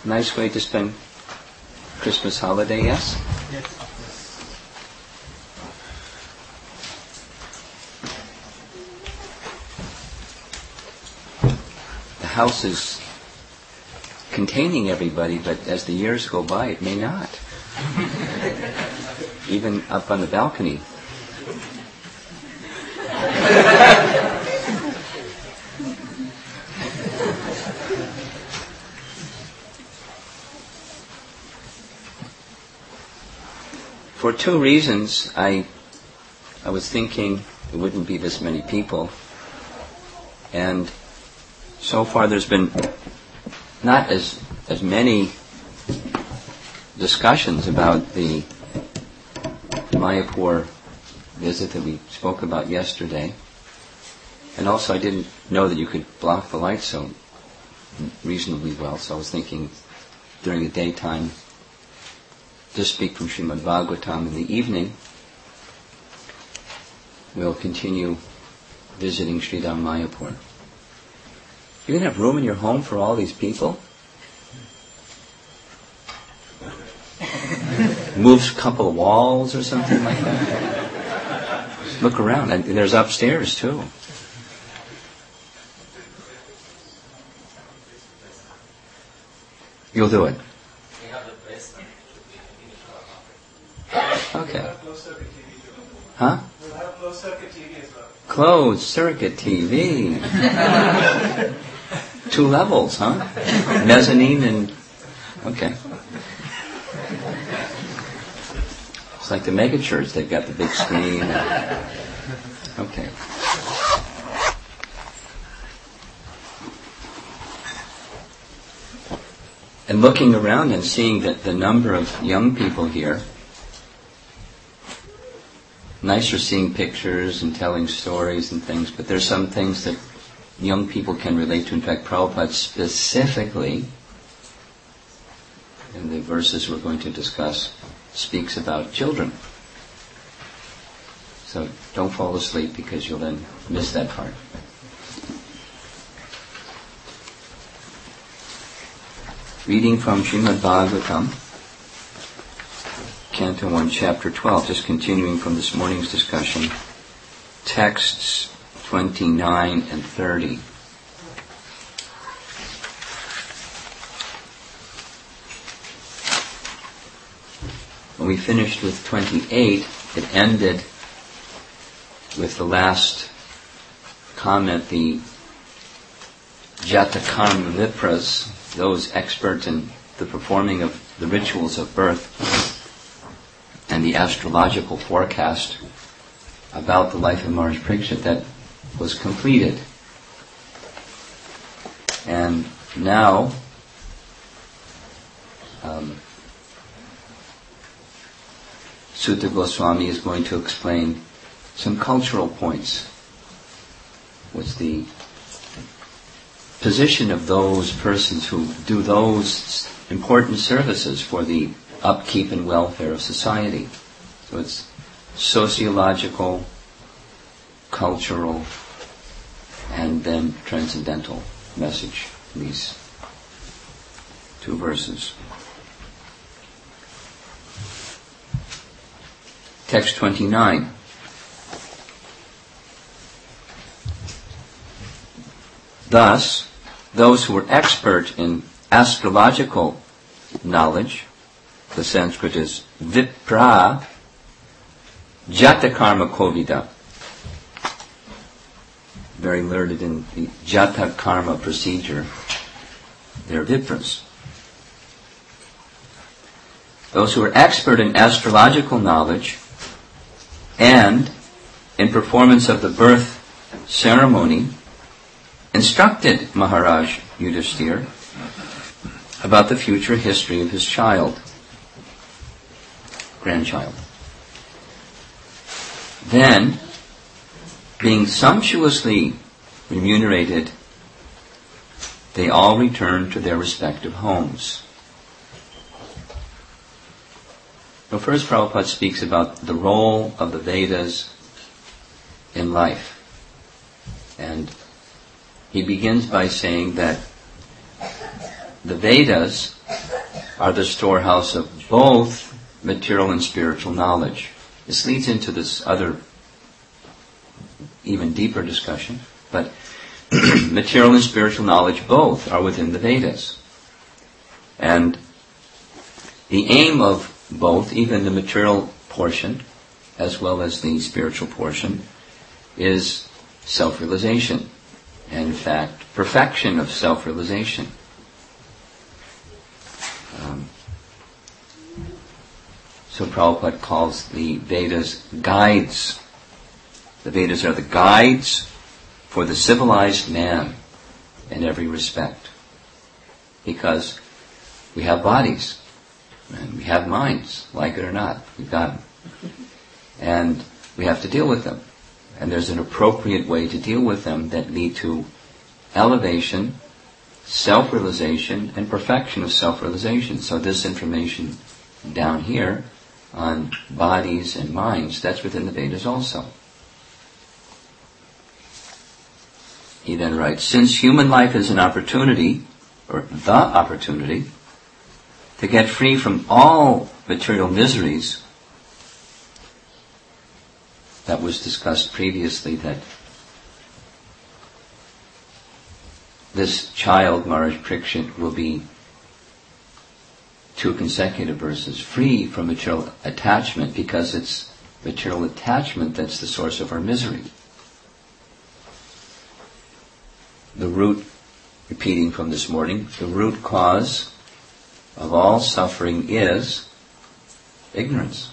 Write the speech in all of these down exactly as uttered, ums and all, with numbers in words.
Nice way to spend Christmas holiday, yes? Yes. The house is containing everybody, but as the years go by, it may not. Even up on the balcony. For two reasons, I I was thinking it wouldn't be this many people, and so far there's been not as as many discussions about the Mayapur visit that we spoke about yesterday, and also I didn't know that you could block the light so reasonably well, so I was thinking during the daytime just speak from Srimad Bhagavatam. In the evening we'll continue visiting Sridham Mayapur. You're going to have room in your home for all these people? Moves a couple of walls or something like that? Look around. And there's upstairs too. You'll do it. Okay. Huh? We'll have closed circuit T V as well. Closed circuit T V. Two levels, huh? Mezzanine and... Okay. It's like the mega church. They've got the big screen. And, okay. And looking around and seeing that the number of young people here, nicer seeing pictures and telling stories and things, but there's some things that young people can relate to. In fact, Prabhupada specifically, in the verses we're going to discuss, speaks about children. So don't fall asleep because you'll then miss that part. Reading from Srimad Bhagavatam, Canto one, Chapter twelve, just continuing from this morning's discussion, texts twenty-nine and thirty. When we finished with twenty-eight, it ended with the last comment, the Jatakarma Vipras, those expert in the performing of the rituals of birth and the astrological forecast about the life of Maharaj Parikshit, that was completed. And now um, Sutta Goswami is going to explain some cultural points. What's the position of those persons who do those important services for the upkeep and welfare of society? So it's sociological, cultural, and then transcendental message in these two verses. Text twenty-nine. Thus, those who were expert in astrological knowledge, the Sanskrit is Vipra Jatakarma Kovida, very learned in the Jatakarma procedure, they're Vipras. Those who are expert in astrological knowledge and in performance of the birth ceremony instructed Maharaj Yudhishthira about the future history of his child, grandchild. Then, being sumptuously remunerated, they all returned to their respective homes. Now, first Prabhupada speaks about the role of the Vedas in life. And he begins by saying that the Vedas are the storehouse of both material and spiritual knowledge. This leads into this other, even deeper discussion, but material and spiritual knowledge both are within the Vedas. And the aim of both, even the material portion as well as the spiritual portion, is self-realization. And in fact, perfection of self-realization. Um, so Prabhupada calls the Vedas guides. The Vedas are the guides for the civilized man in every respect. Because we have bodies, and we have minds, like it or not. We've got them. And we have to deal with them. And there's an appropriate way to deal with them that lead to elevation, self-realization, and perfection of self-realization. So this information down here on bodies and minds, that's within the Vedas also. He then writes, since human life is an opportunity, or the opportunity, to get free from all material miseries, that was discussed previously, that this child, Maharaj Parikshit, will be two consecutive verses free from material attachment, because it's material attachment that's the source of our misery. The root, repeating from this morning, the root cause of all suffering is ignorance.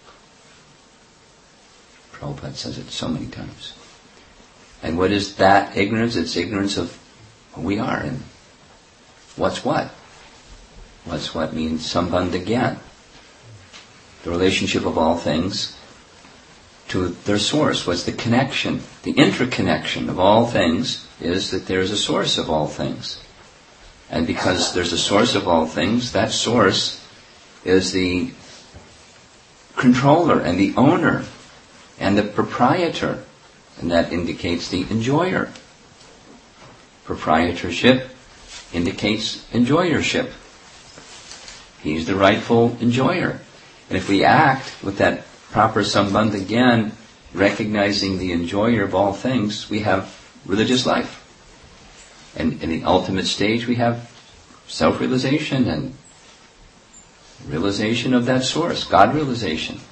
Prabhupada says it so many times. And what is that ignorance? It's ignorance of who we are and what's what. What's what means sambandha gyan. The relationship of all things to their source. What's the connection? The interconnection of all things is that there is a source of all things. And because there's a source of all things, that source is the controller and the owner and the proprietor, and that indicates the enjoyer. Proprietorship indicates enjoyership. He's the rightful enjoyer. And if we act with that proper sambandha gyan, recognizing the enjoyer of all things, we have religious life. And in the ultimate stage, we have self-realization and realization of that source, God realization.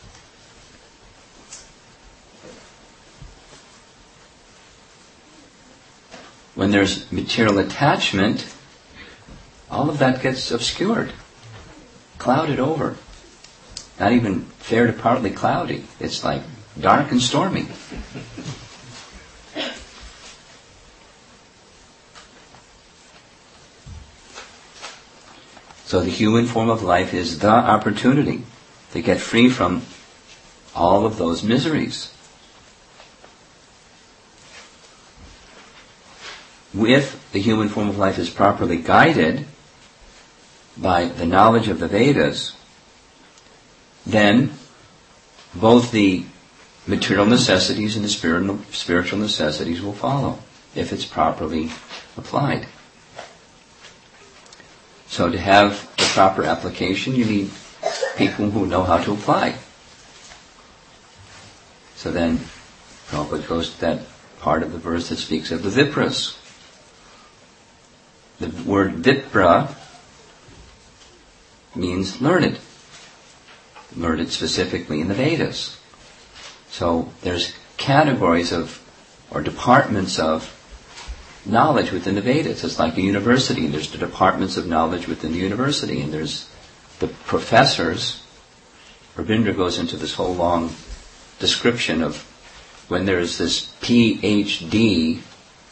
When there's material attachment, all of that gets obscured, clouded over. Not even fair to partly cloudy. It's like dark and stormy. So the human form of life is the opportunity to get free from all of those miseries. If the human form of life is properly guided by the knowledge of the Vedas, then both the material necessities and the spiritual necessities will follow, if it's properly applied. So to have the proper application, you need people who know how to apply. So then Prabhupada goes to that part of the verse that speaks of the Vipras. The word Vipra means learned. Learned specifically in the Vedas. So there's categories of, or departments of, knowledge within the Vedas. It's like a university, and there's the departments of knowledge within the university, and there's the professors. Rabindra goes into this whole long description of when there's this P H D,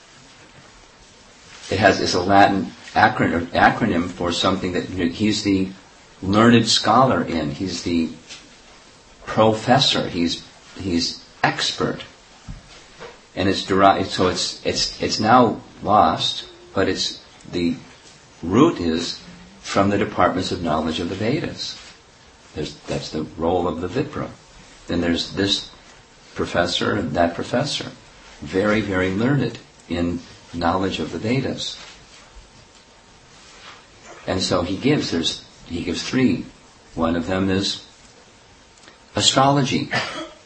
it has it's a Latin acronym, acronym for something that he's the learned scholar in. He's the professor. He's he's expert, and it's derived. So it's it's it's now lost, but it's the root is from the departments of knowledge of the Vedas. There's, that's the role of the Vipra. Then there's this professor and that professor, very very learned in knowledge of the Vedas. And so he gives, there's, he gives three. One of them is astrology.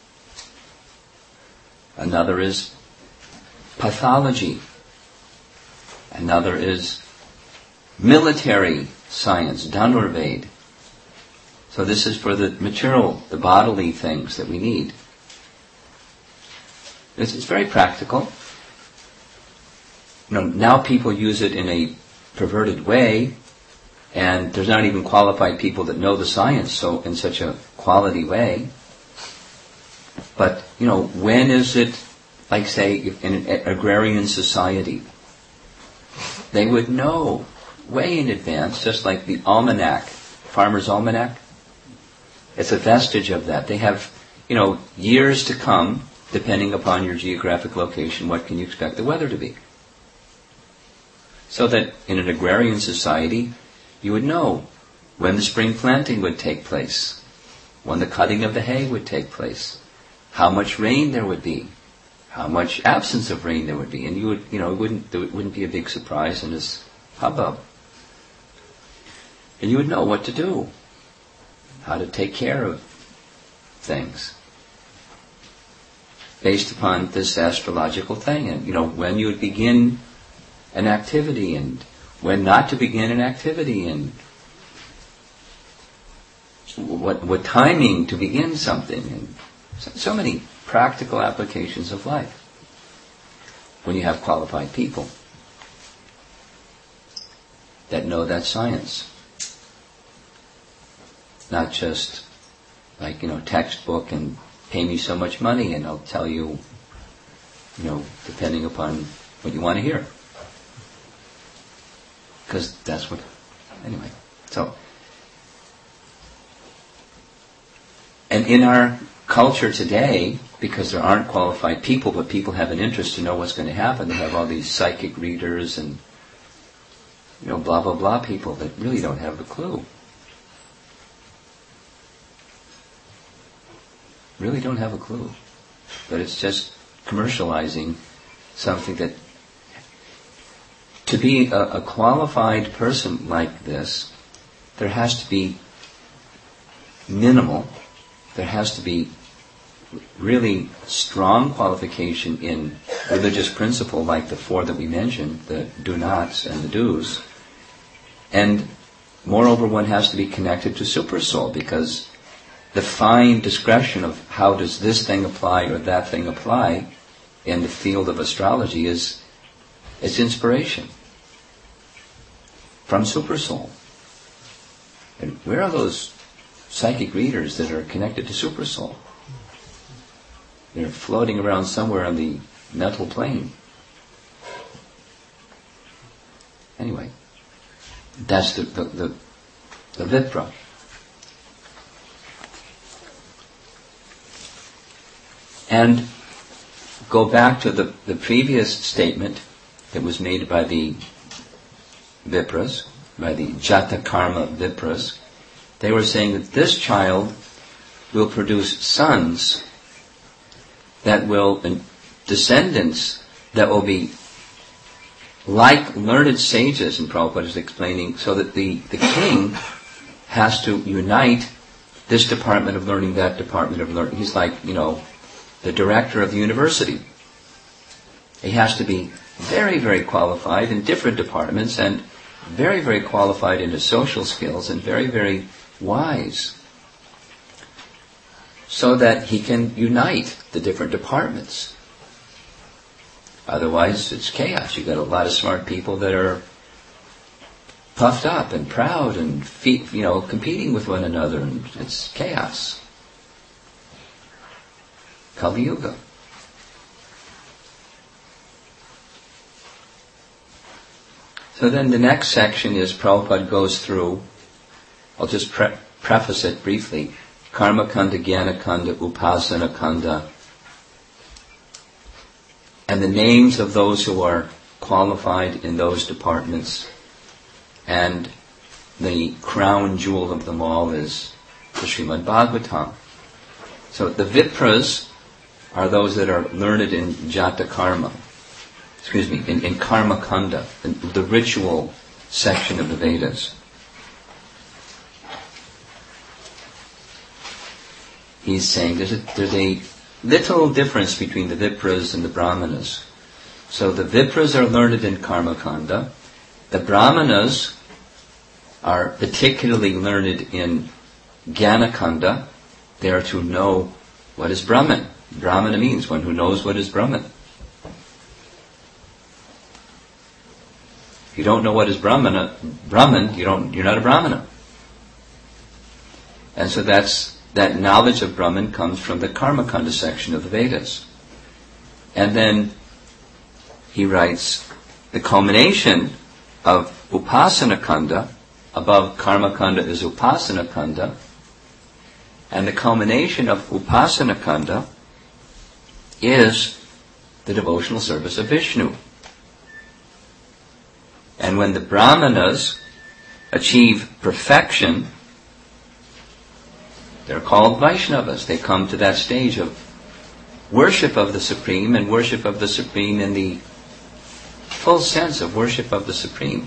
Another is pathology. Another is military science, Dhanurved. So this is for the material, the bodily things that we need. It's, it's very practical. You know, now people use it in a perverted way, and there's not even qualified people that know the science so in such a quality way. But, you know, when is it, like say, in an agrarian society, they would know way in advance, just like the almanac, Farmer's Almanac. It's a vestige of that. They have, you know, years to come, depending upon your geographic location, what can you expect the weather to be? So that in an agrarian society, you would know when the spring planting would take place, when the cutting of the hay would take place, how much rain there would be, how much absence of rain there would be, and you would, you know, it wouldn't, it wouldn't be a big surprise in this hubbub. And you would know what to do, how to take care of things, based upon this astrological thing, and you know when you would begin an activity and when not to begin an activity, and what what timing to begin something, and so, so many practical applications of life when you have qualified people that know that science. Not just like, you know, textbook and pay me so much money and I'll tell you, you know, depending upon what you want to hear. Because that's what, anyway. So, and in our culture today, because there aren't qualified people, but people have an interest to know what's going to happen, they have all these psychic readers and, you know, blah, blah, blah people that really don't have a clue. Really don't have a clue. But it's just commercializing something that, to be a, a qualified person like this, there has to be minimal, there has to be really strong qualification in religious principle, like the four that we mentioned, the do-nots and the do's. And moreover, one has to be connected to Supersoul, because the fine discretion of how does this thing apply or that thing apply in the field of astrology is it's inspiration from Supersoul. And where are those psychic readers that are connected to Supersoul? They're floating around somewhere on the mental plane. Anyway, that's the the, the, the Vipra. And go back to the, the previous statement that was made by the Vipras, by the Jata Karma Vipras. They were saying that this child will produce sons that will, and descendants that will be like learned sages, and Prabhupada is explaining, so that the, the king has to unite this department of learning, that department of learning. He's like, you know, the director of the university. He has to be very, very qualified in different departments, and very, very qualified in his social skills, and very, very wise, so that he can unite the different departments. Otherwise, it's chaos. You've got a lot of smart people that are puffed up and proud and, you know, competing with one another, and it's chaos. Kali Yuga. So then the next section is, Prabhupada goes through, I'll just pre- preface it briefly, Karma Kanda, Jnana Kanda, Upasana Kanda, and the names of those who are qualified in those departments. And the crown jewel of them all is the Srimad Bhagavatam. So the Vipras are those that are learned in Jata Karma, excuse me, in, in Karma Kanda, the, the ritual section of the Vedas. he's saying there's a, there's a little difference between the Vipras and the Brahmanas. So the Vipras are learned in Karmakanda. The Brahmanas are particularly learned in Jnanakanda. They are to know what is Brahman. Brahmana means one who knows what is Brahman. If you don't know what is Brahmana, Brahman, you don't, you're not a Brahmana. And so that's, that knowledge of Brahman comes from the Karmakanda section of the Vedas. And then he writes, the culmination of Upasana Kanda, above Karma Kanda is Upasana Kanda, and the culmination of Upasana Kanda is the devotional service of Vishnu. And when the Brahmanas achieve perfection, they're called Vaishnavas. They come to that stage of worship of the Supreme, and worship of the Supreme in the full sense of worship of the Supreme.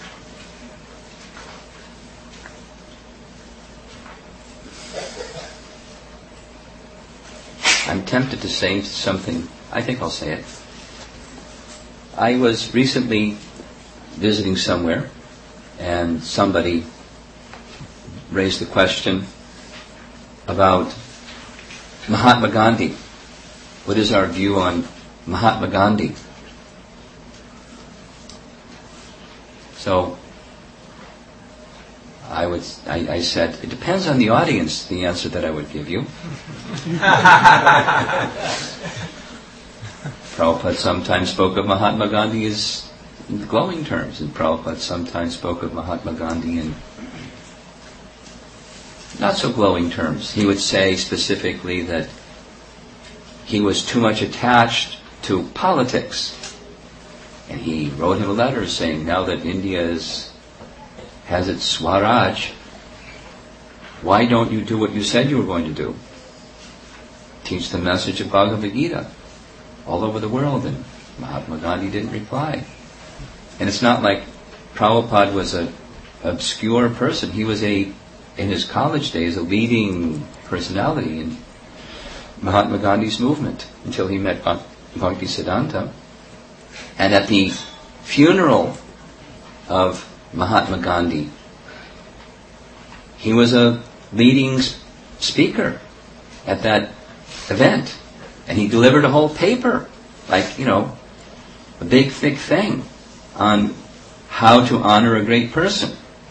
I'm tempted to say something. I think I'll say it. I was recently visiting somewhere, and somebody raised the question about Mahatma Gandhi. What is our view on Mahatma Gandhi? So I would, I, I said, it depends on the audience, the answer that I would give you. Prabhupada sometimes spoke of Mahatma Gandhi as in glowing terms, and Prabhupada sometimes spoke of Mahatma Gandhi in not so glowing terms. He would say specifically that he was too much attached to politics. And he wrote him a letter saying, now that India is, has its Swaraj, why don't you do what you said you were going to do? Teach the message of Bhagavad Gita all over the world. And Mahatma Gandhi didn't reply. And it's not like Prabhupada was an obscure person. He was a, in his college days, a leading personality in Mahatma Gandhi's movement until he met Bhakti Siddhanta. And at the funeral of Mahatma Gandhi, he was a leading speaker at that event. And he delivered a whole paper, like, you know, a big, thick thing on how to honor a great person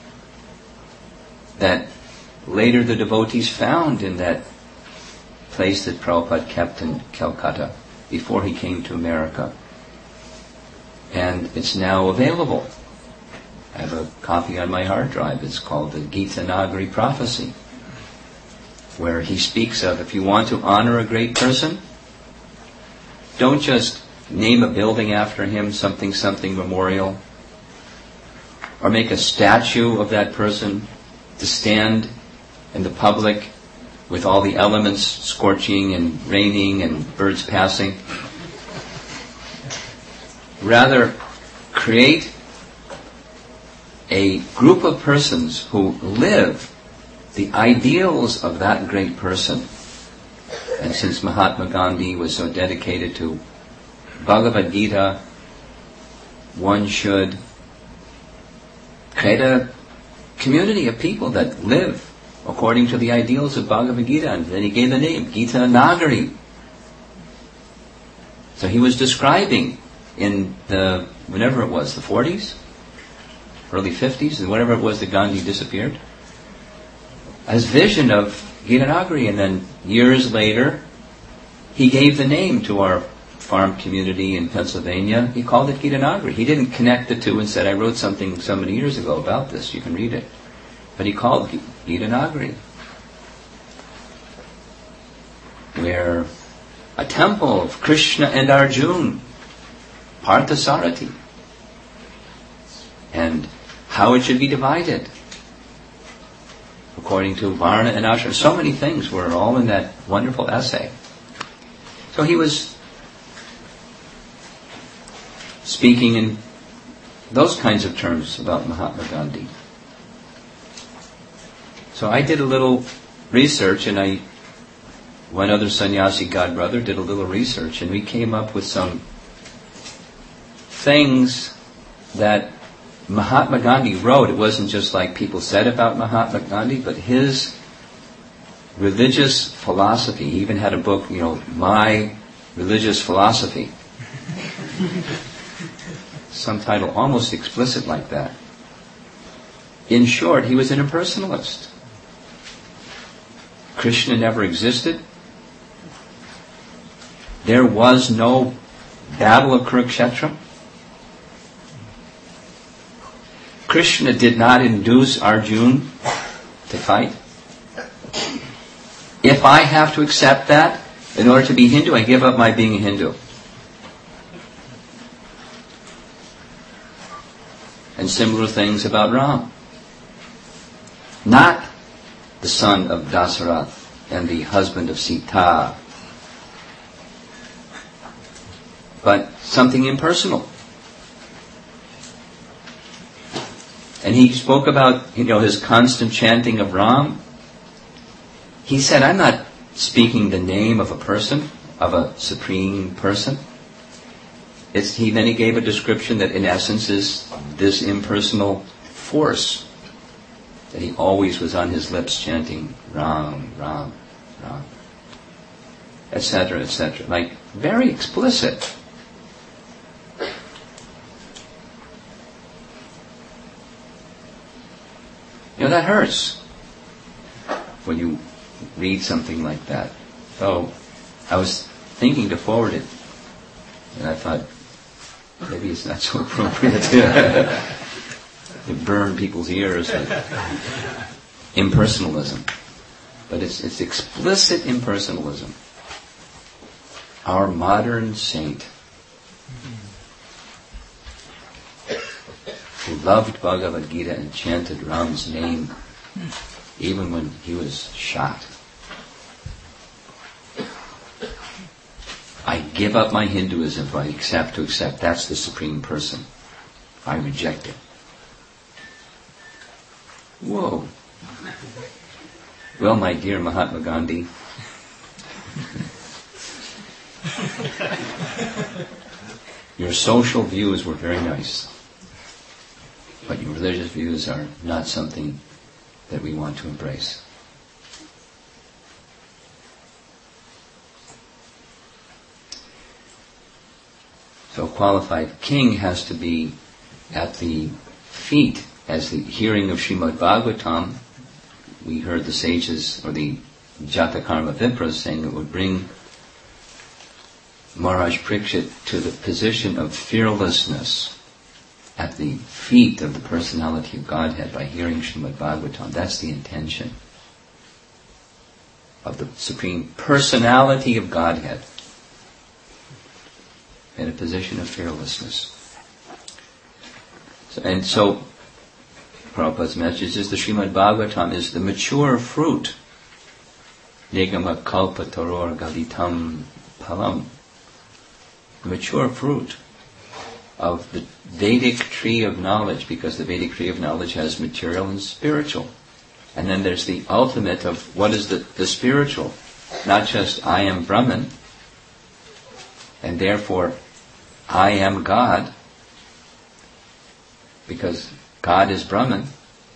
that later the devotees found in that place that Prabhupada kept in Calcutta before he came to America. And it's now available. I have a copy on my hard drive. It's called the Gita Nagari Prophecy, where he speaks of, if you want to honor a great person, don't just name a building after him, something, something memorial, or make a statue of that person to stand in the public with all the elements scorching and raining and birds passing. Rather, create a group of persons who live the ideals of that great person. And since Mahatma Gandhi was so dedicated to Bhagavad Gita, one should create a community of people that live according to the ideals of Bhagavad Gita. And then he gave the name, Gita Nagari. So he was describing in the, whenever it was, the forties, early fifties, and whatever it was that Gandhi disappeared, his vision of Gita Nagari. And then years later, he gave the name to our farm community in Pennsylvania. He called it Gita Nagari. He didn't connect the two and said, I wrote something so many years ago about this, you can read it. But he called it Gita Nagari, where a temple of Krishna and Arjuna, Parthasarathi, and how it should be divided according to Varna and Ashram. So many things were all in that wonderful essay. So he was speaking in those kinds of terms about Mahatma Gandhi. So I did a little research, and I one other sannyasi godbrother did a little research, and we came up with some things that Mahatma Gandhi wrote. It wasn't just like people said about Mahatma Gandhi, but his religious philosophy. He even had a book, you know, My Religious Philosophy. Some title almost explicit like that. In short, he was an impersonalist. Krishna never existed. There was no battle of Kurukshetra. Krishna did not induce Arjuna to fight. If I have to accept that, in order to be Hindu, I give up my being a Hindu. And similar things about Ram. Not the son of Dasarath and the husband of Sita, but something impersonal. And he spoke about, you know, his constant chanting of Ram. He said, I'm not speaking the name of a person, of a supreme person. It's, he then he gave a description that in essence is this impersonal force that he always was on his lips chanting Ram, Ram, Ram, et cetera, et cetera. Like very explicit. You know, that hurts when you read something like that. So I was thinking to forward it, and I thought, maybe it's not so appropriate to burn people's ears with impersonalism. But it's, it's explicit impersonalism. Our modern saint, who loved Bhagavad Gita and chanted Ram's name even when he was shot. I give up my Hinduism if I accept to accept that's the supreme person. I reject it. Whoa. Well, my dear Mahatma Gandhi, your social views were very nice, but your religious views are not something that we want to embrace. So a qualified king has to be at the feet. As the hearing of Srimad Bhagavatam, we heard the sages, or the Jatakarma Vipras, saying it would bring Maharaj Parikshit to the position of fearlessness at the feet of the personality of Godhead by hearing Srimad Bhagavatam. That's the intention of the supreme personality of Godhead, in a position of fearlessness. So, and so, Prabhupada's message is the Srimad Bhagavatam is the mature fruit. Nigama kalpa taror galitam palam. The mature fruit of the Vedic tree of knowledge, because the Vedic tree of knowledge has material and spiritual. And then there's the ultimate of what is the, the spiritual. Not just I am Brahman, and therefore I am God, because God is Brahman.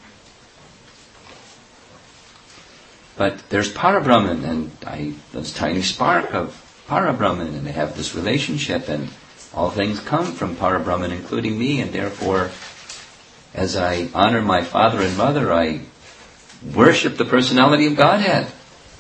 But there's Parabrahman, and I, this tiny spark of Parabrahman, and they have this relationship, and all things come from Parabrahman, including me, and therefore, as I honor my father and mother, I worship the personality of Godhead.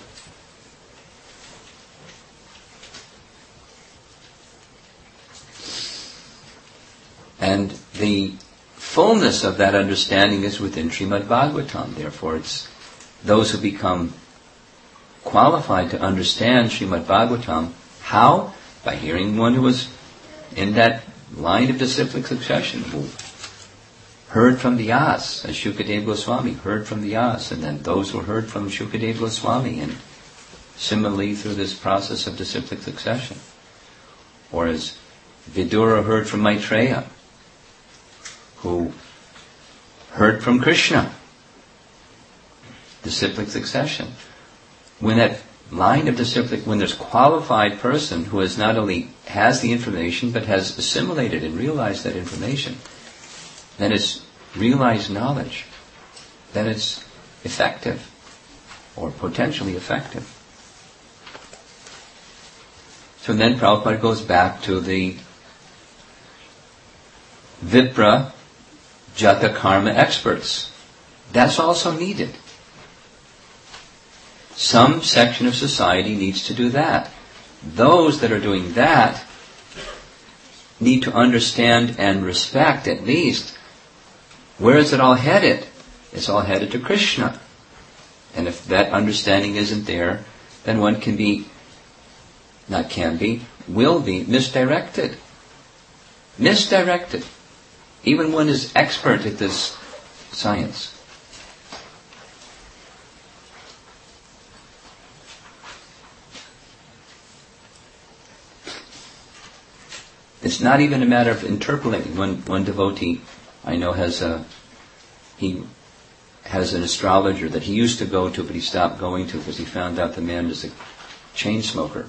And the fullness of that understanding is within Srimad Bhagavatam. Therefore, it's those who become qualified to understand Srimad Bhagavatam. How? By hearing one who was in that line of disciplic succession, who heard from the Vyas, as Shukadeva Goswami heard from the Vyas, and then those who heard from Shukadeva Goswami, and similarly through this process of disciplic succession. Or as Vidura heard from Maitreya, who heard from Krishna, disciplic succession. When that line of disciplic, when there's qualified person who is not only has the information but has assimilated and realized that information, then it's realized knowledge, then it's effective or potentially effective. So then Prabhupada goes back to the Vipra Jata Karma experts. That's also needed. Some section of society needs to do that. Those that are doing that need to understand and respect at least where is it all headed. It's all headed to Krishna. And if that understanding isn't there, then one can be, not can be, will be misdirected. Misdirected. Even one is expert at this science. It's not even a matter of interpolating. One one devotee I know has a he has an astrologer that he used to go to, but he stopped going to because he found out the man is a chain smoker.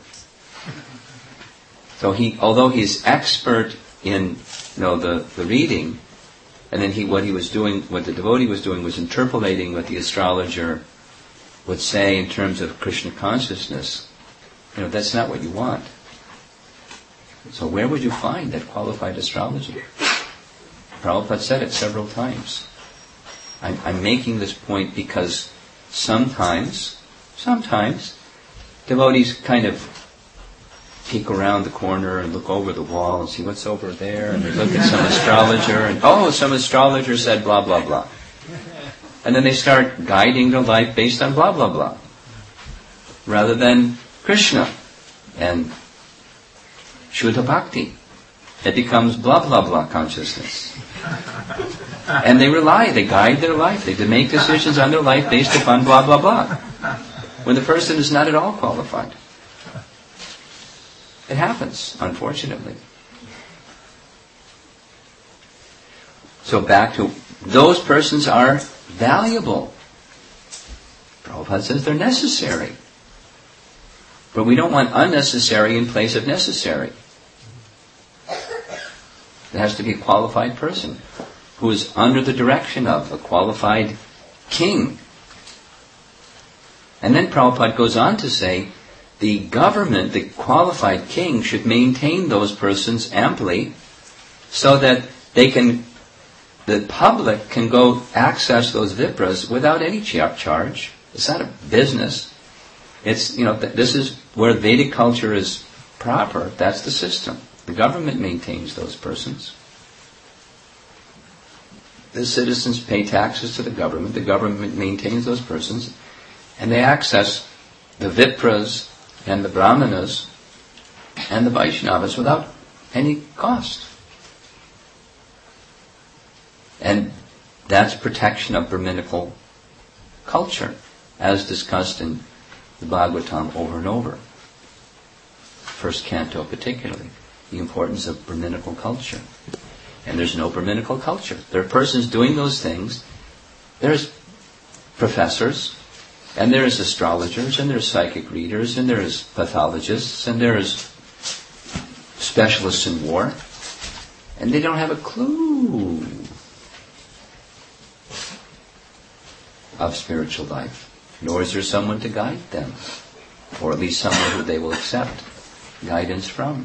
So he, although he's expert in you know the, the reading, and then he what he was doing, what the devotee was doing was interpolating what the astrologer would say in terms of Krishna consciousness. You know, that's not what you want. So where would you find that qualified astrology? Prabhupada said it several times. I'm, I'm making this point because sometimes, sometimes, devotees kind of peek around the corner and look over the wall and see what's over there, and they look at some astrologer, and oh, some astrologer said blah, blah, blah. And then they start guiding their life based on blah, blah, blah, rather than Krishna and Shuddha Bhakti. It becomes blah, blah, blah consciousness. And they rely, they guide their life, they make decisions on their life based upon blah, blah, blah, when the person is not at all qualified. It happens, unfortunately. So back to, those persons are valuable. Prabhupada says they're necessary. But we don't want unnecessary in place of necessary. There has to be a qualified person who is under the direction of a qualified king. And then Prabhupada goes on to say, the government, the qualified king, should maintain those persons amply so that they can, the public can go access those vipras without any charge. It's not a business. It's, you know, this is where Vedic culture is proper. That's the system. The government maintains those persons. The citizens pay taxes to the government. The government maintains those persons. And they access the Vipras and the Brahmanas and the Vaishnavas without any cost. And that's protection of Brahminical culture, as discussed in the Bhagavatam over and over. First canto particularly, the importance of Brahminical culture. And there's no Brahminical culture. There are persons doing those things. There's professors, and there's astrologers, and there's psychic readers, and there's pathologists, and there's specialists in war, and they don't have a clue of spiritual life. Nor is there someone to guide them, or at least someone who they will accept guidance from.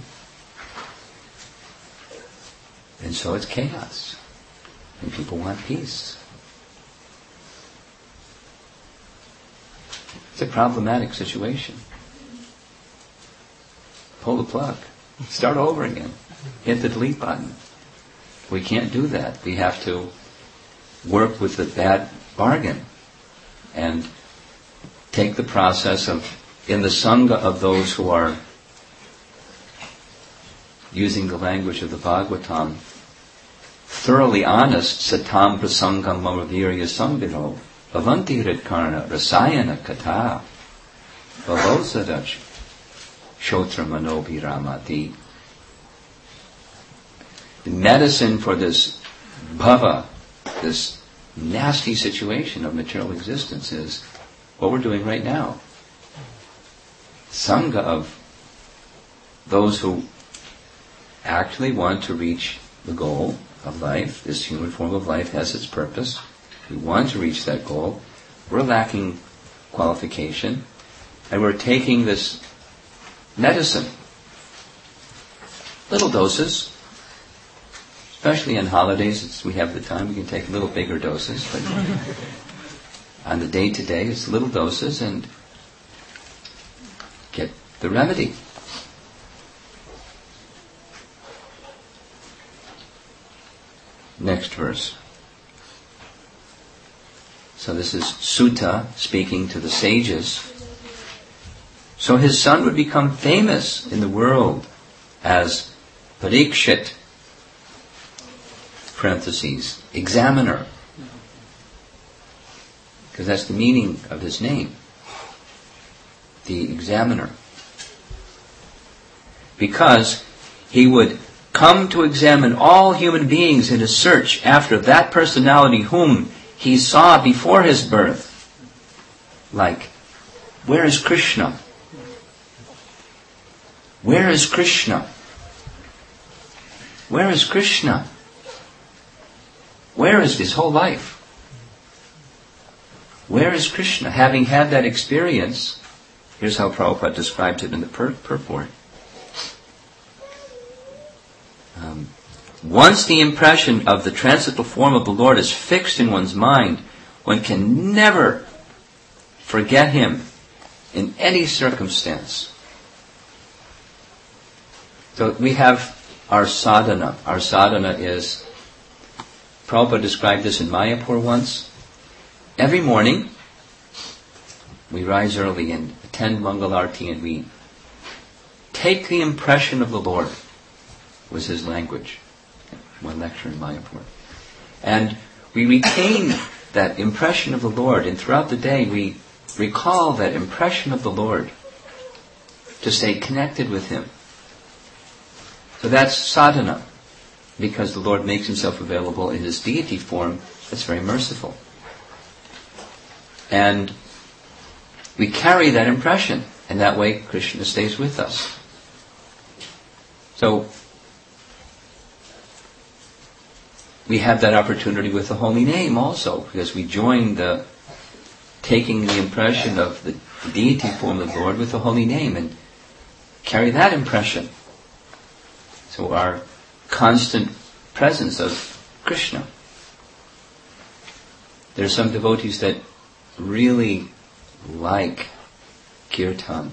And so it's chaos, and people want peace. It's a problematic situation. Pull the plug. Start over again. Hit the delete button. We can't do that. We have to work with the bad bargain and take the process of, in the Sangha of those who are using the language of the Bhagavatam, thoroughly honest, satam prasangam mamavirya sambhiro, bhavanti hridkarna rasayana kata, bhavosadach shotra manobhiramati. The medicine for this bhava, this nasty situation of material existence, is what we're doing right now. sangha of those who actually want to reach the goal of life. This human form of life has its purpose. We want to reach that goal. We're lacking qualification, and we're taking this medicine, little doses, especially on holidays. It's, we have the time, we can take little bigger doses, but on the day-to-day, it's little doses and get the remedy. Next verse. So this is Sutta speaking to the sages. So his son would become famous in the world as Parikshit, parentheses, examiner. Because that's the meaning of his name. The examiner. Because he would come to examine all human beings in his search after that personality whom he saw before his birth. Like, where is Krishna? Where is Krishna? Where is Krishna? Where is his whole life? Where is Krishna? Having had that experience, here's how Prabhupada described it in the pur- purport. Um, once the impression of the transcendental form of the Lord is fixed in one's mind, one can never forget Him in any circumstance. So we have our sadhana. Our sadhana is, Prabhupada described this in Mayapur once. Every morning, we rise early and attend Mangalarti, and we take the impression of the Lord, was his language. One lecture in Mayapur. And we retain that impression of the Lord, and throughout the day we recall that impression of the Lord to stay connected with Him. So that's sadhana, because the Lord makes Himself available in His deity form that's very merciful. And we carry that impression, and that way Krishna stays with us. So we have that opportunity with the holy name also, because we join the taking the impression of the deity form of the Lord with the holy name and carry that impression. So our constant presence of Krishna. There are some devotees that really like kirtan.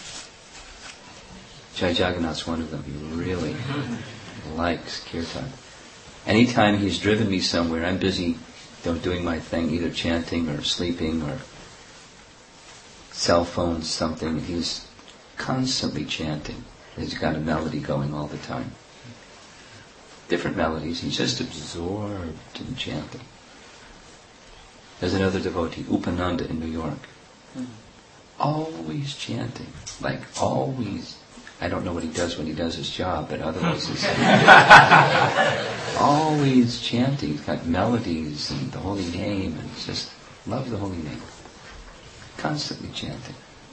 Jai Jagannath's one of them. He really likes kirtan. Anytime he's driven me somewhere, I'm busy you know, doing my thing, either chanting or sleeping or cell phone something. He's constantly chanting. He's got a melody going all the time. Different melodies. He's just absorbed in chanting. There's another devotee, Upananda in New York. Always chanting. Like always. I don't know what he does when he does his job, but otherwise he's always chanting. He's got melodies and the holy name, and it's just love the holy name. Constantly chanting.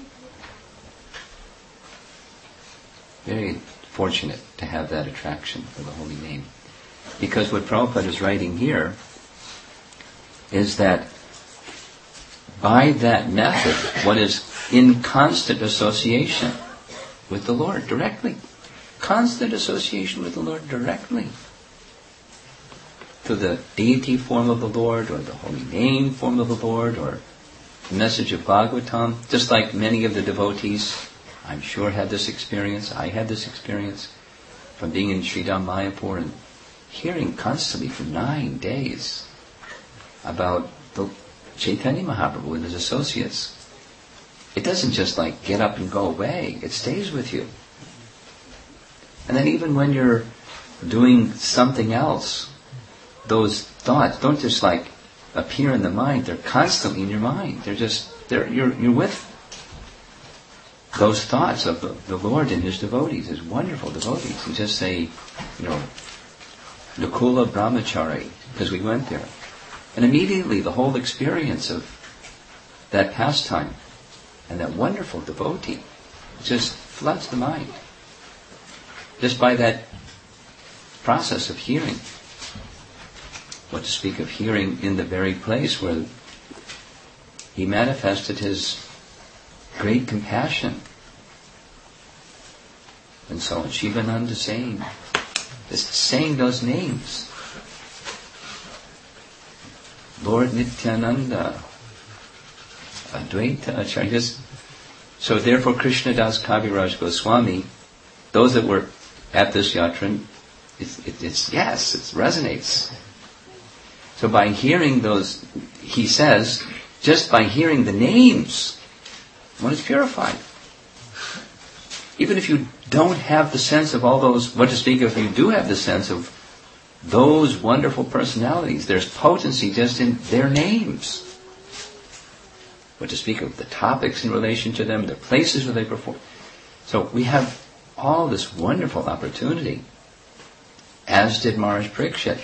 Very fortunate to have that attraction for the holy name. Because what Prabhupada is writing here is that by that method, one is in constant association with the Lord directly. Constant association with the Lord directly. Through the deity form of the Lord, or the holy name form of the Lord, or the message of Bhagavatam. Just like many of the devotees, I'm sure, had this experience. I had this experience from being in Sridham Mayapur and hearing constantly for nine days about the Chaitanya Mahaprabhu and his associates. It doesn't just like get up and go away. It stays with you. And then even when you're doing something else, those thoughts don't just like appear in the mind. They're constantly in your mind. They're just, they're, you're, you're with those thoughts of the, the Lord and His devotees, His wonderful devotees. And just say, you know, Nakula Brahmachari, because we went there. And immediately the whole experience of that pastime and that wonderful devotee It just floods the mind. Just by that process of hearing. What to speak of hearing in the very place where he manifested his great compassion. And so on. Shivananda saying, just saying those names. Lord Nityananda, Advaita Acharya. Just, so therefore Krishnadas Kaviraj Goswami, those that were at this yatra, it's, it, it's yes, it resonates. So by hearing those, he says, just by hearing the names, one is purified. Even if you don't have the sense of all those, what to speak of, you do have the sense of those wonderful personalities. There's potency just in their names. What to speak of the topics in relation to them, the places where they perform. So we have all this wonderful opportunity, as did Maharaj Parikshit,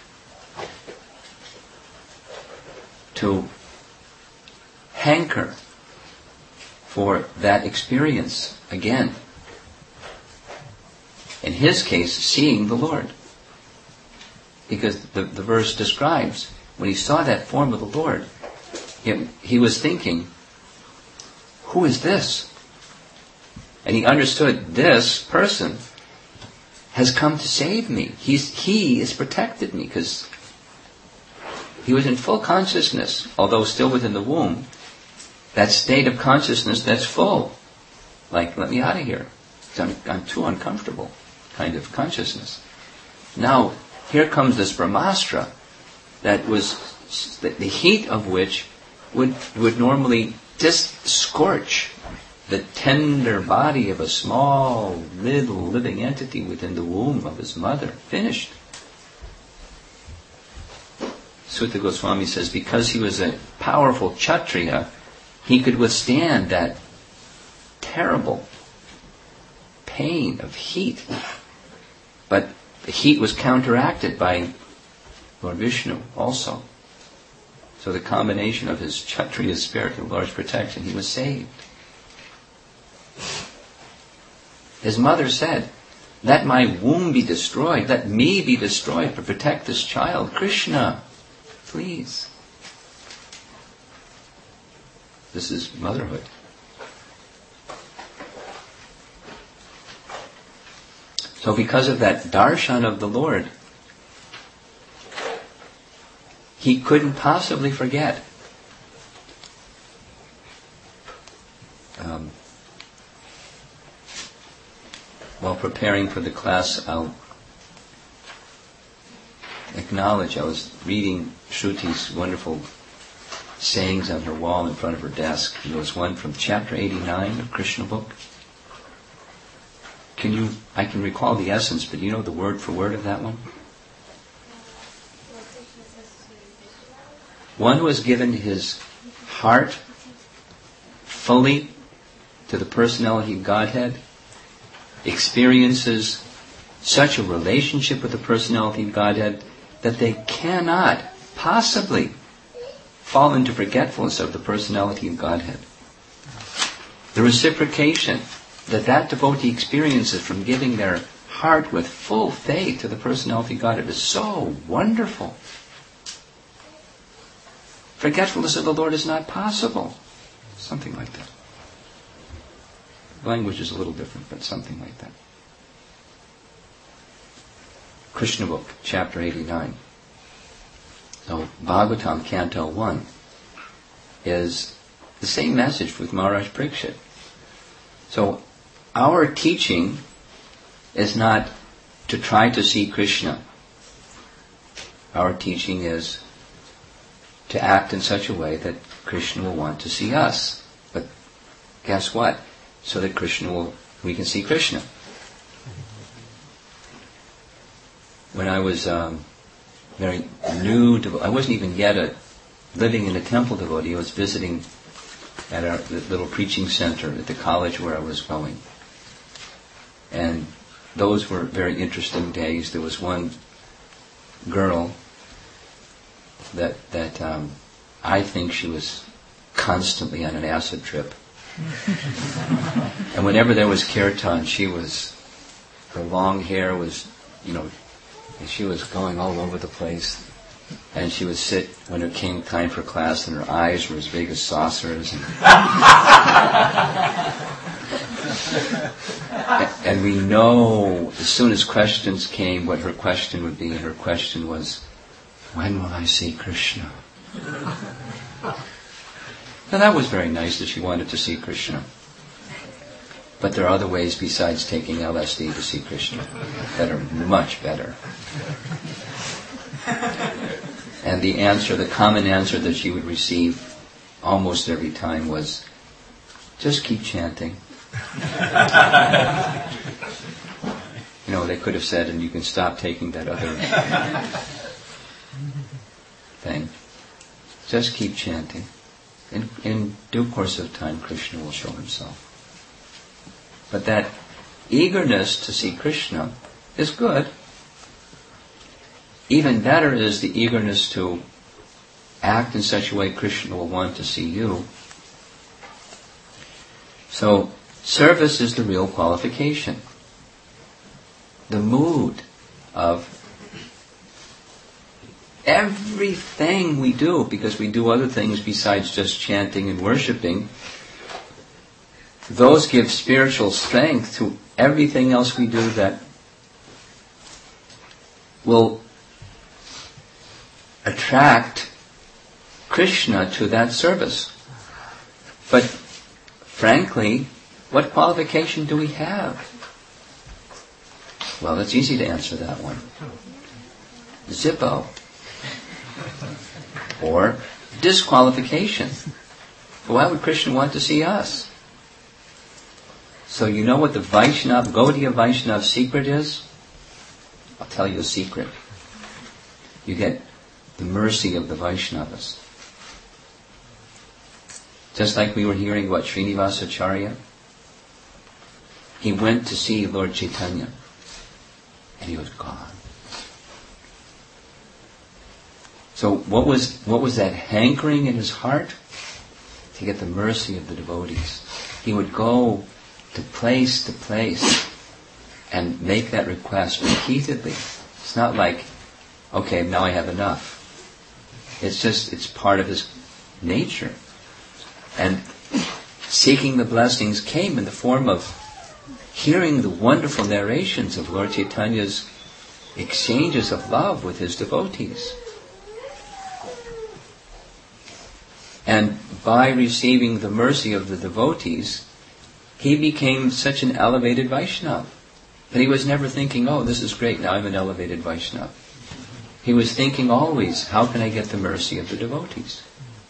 to hanker for that experience again. In his case, seeing the Lord. Because the, the verse describes, when he saw that form of the Lord, he, he was thinking, who is this? And he understood, this person has come to save me. He's, he has protected me, because he was in full consciousness, although still within the womb. That state of consciousness that's full. Like, let me out of here. I'm, I'm too uncomfortable kind of consciousness. Now, here comes this Brahmastra that was, the, the heat of which would, would normally just scorch the tender body of a small, little living entity within the womb of his mother. Finished. Sutta Goswami says, because he was a powerful Kshatriya, he could withstand that terrible pain of heat. But the heat was counteracted by Lord Vishnu also. So the combination of his Kshatriya spirit and Lord's protection, he was saved. His mother said, let my womb be destroyed, let me be destroyed to protect this child. Krishna, please. This is motherhood. So because of that darshan of the Lord, he couldn't possibly forget. Um, while preparing for the class, I'll acknowledge I was reading Shruti's wonderful sayings on her wall in front of her desk. There was one from chapter eighty-nine of Krishna book. Can you, I can recall the essence, but you know the word for word of that one? One who has given his heart fully to the personality of Godhead experiences such a relationship with the personality of Godhead that they cannot possibly fall into forgetfulness of the personality of Godhead. The reciprocation that that devotee experiences from giving their heart with full faith to the personality of Godhead is so wonderful. Forgetfulness of the Lord is not possible. Something like that. Language is a little different, but something like that. Krishna book, chapter eighty-nine. So, Bhagavatam, Canto one, is the same message with Maharaj Parikshit. So, our teaching is not to try to see Krishna. Our teaching is to act in such a way that Krishna will want to see us. But guess what? So that Krishna will, we can see Krishna. When I was um, very new, devo- I wasn't even yet a living in a temple devotee. I was visiting at our little preaching center at the college where I was going. And those were very interesting days. There was one girl that that um, I think she was constantly on an acid trip. And whenever there was kirtan, she was, her long hair was, you know, she was going all over the place. And she would sit when it came time for class, and her eyes were as big as saucers. And, and we know, as soon as questions came, what her question would be. And her question was, when will I see Krishna? Now that was very nice that she wanted to see Krishna. But there are other ways besides taking L S D to see Krishna that are much better. And the answer, the common answer that she would receive almost every time was, just keep chanting. You know, they could have said, and you can stop taking that other thing. Just keep chanting. In, in due course of time, Krishna will show himself. But that eagerness to see Krishna is good. Even better is the eagerness to act in such a way Krishna will want to see you. So, service is the real qualification. The mood of everything we do, because we do other things besides just chanting and worshipping, those give spiritual strength to everything else we do that will attract Krishna to that service. But frankly, what qualification do we have? Well, it's easy to answer that one. Zippo. Or disqualification. Why would Krishna want to see us? So you know what the Vaishnav, Gaudiya Vaishnav secret is? I'll tell you a secret. You get the mercy of the Vaishnavas. Just like we were hearing about Srinivasacharya. He went to see Lord Chaitanya. And he was gone. So what was what was that hankering in his heart? To get the mercy of the devotees. He would go to place to place and make that request repeatedly. It's not like, okay, now I have enough. It's just, it's part of his nature. And seeking the blessings came in the form of hearing the wonderful narrations of Lord Chaitanya's exchanges of love with his devotees. And by receiving the mercy of the devotees, he became such an elevated Vaishnava. But he was never thinking, oh, this is great, now I'm an elevated Vaishnava. He was thinking always, how can I get the mercy of the devotees?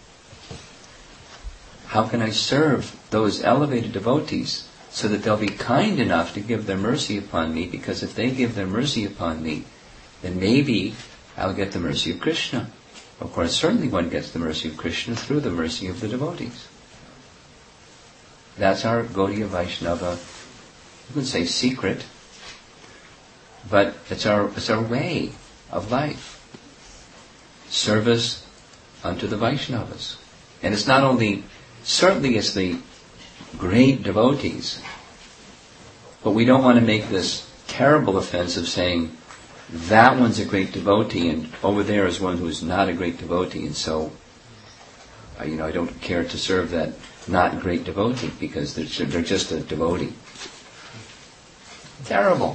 How can I serve those elevated devotees so that they'll be kind enough to give their mercy upon me? Because if they give their mercy upon me, then maybe I'll get the mercy of Krishna. Of course, certainly one gets the mercy of Krishna through the mercy of the devotees. That's our Gaudiya Vaishnava, you could say secret, but it's our it's our way of life. Service unto the Vaishnavas. And it's not only, certainly it's the great devotees, but we don't want to make this terrible offense of saying, that one's a great devotee and over there is one who's not a great devotee, and so uh, you know, I don't care to serve that not great devotee because they're, they're just a devotee. Terrible.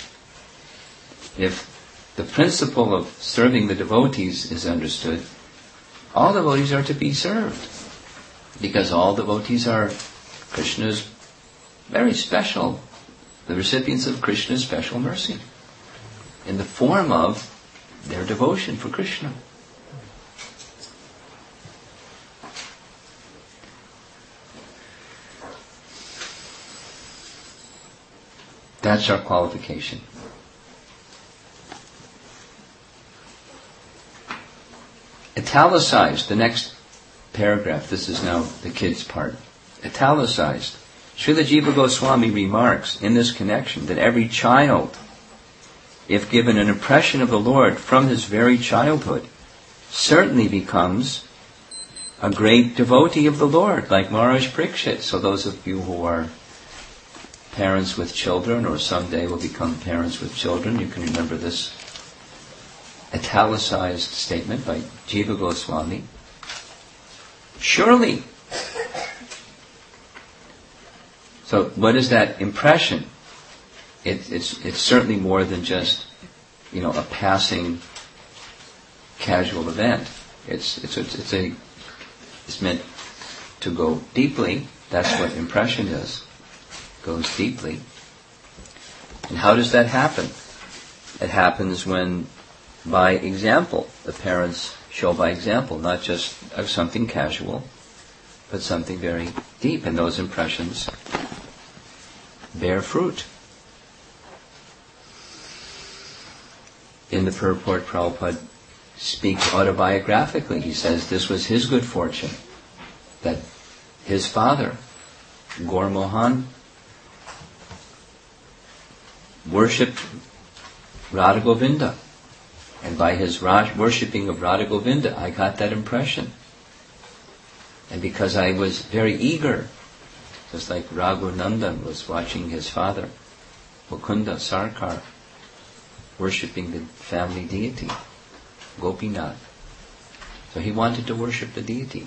If the principle of serving the devotees is understood, all devotees are to be served, because all devotees are Krishna's very special, the recipients of Krishna's special mercy, in the form of their devotion for Krishna. That's our qualification. Italicized, the next paragraph, this is now the kids' part. Italicized. Srila Jiva Goswami remarks in this connection that every child, if given an impression of the Lord from his very childhood, certainly becomes a great devotee of the Lord, like Maharaj Parikshit. So those of you who are parents with children, or someday will become parents with children, you can remember this italicized statement by Jiva Goswami. Surely. So what is that impression? It, it's it's certainly more than just, you know, a passing casual event. It's it's it's, it's a it's meant to go deeply. That's what impression is. Goes deeply. And how does that happen? It happens when, by example, the parents show by example, not just of something casual, but something very deep, and those impressions bear fruit. In the purport, Prabhupada speaks autobiographically. He says this was his good fortune, that his father, Gaur Mohan, worshipped Radha Govinda. And by his Raj, worshipping of Radha Govinda, I got that impression. And because I was very eager, just like Raghunandan was watching his father, Mukunda Sarkar, worshipping the family deity, Gopinath. So he wanted to worship the deity.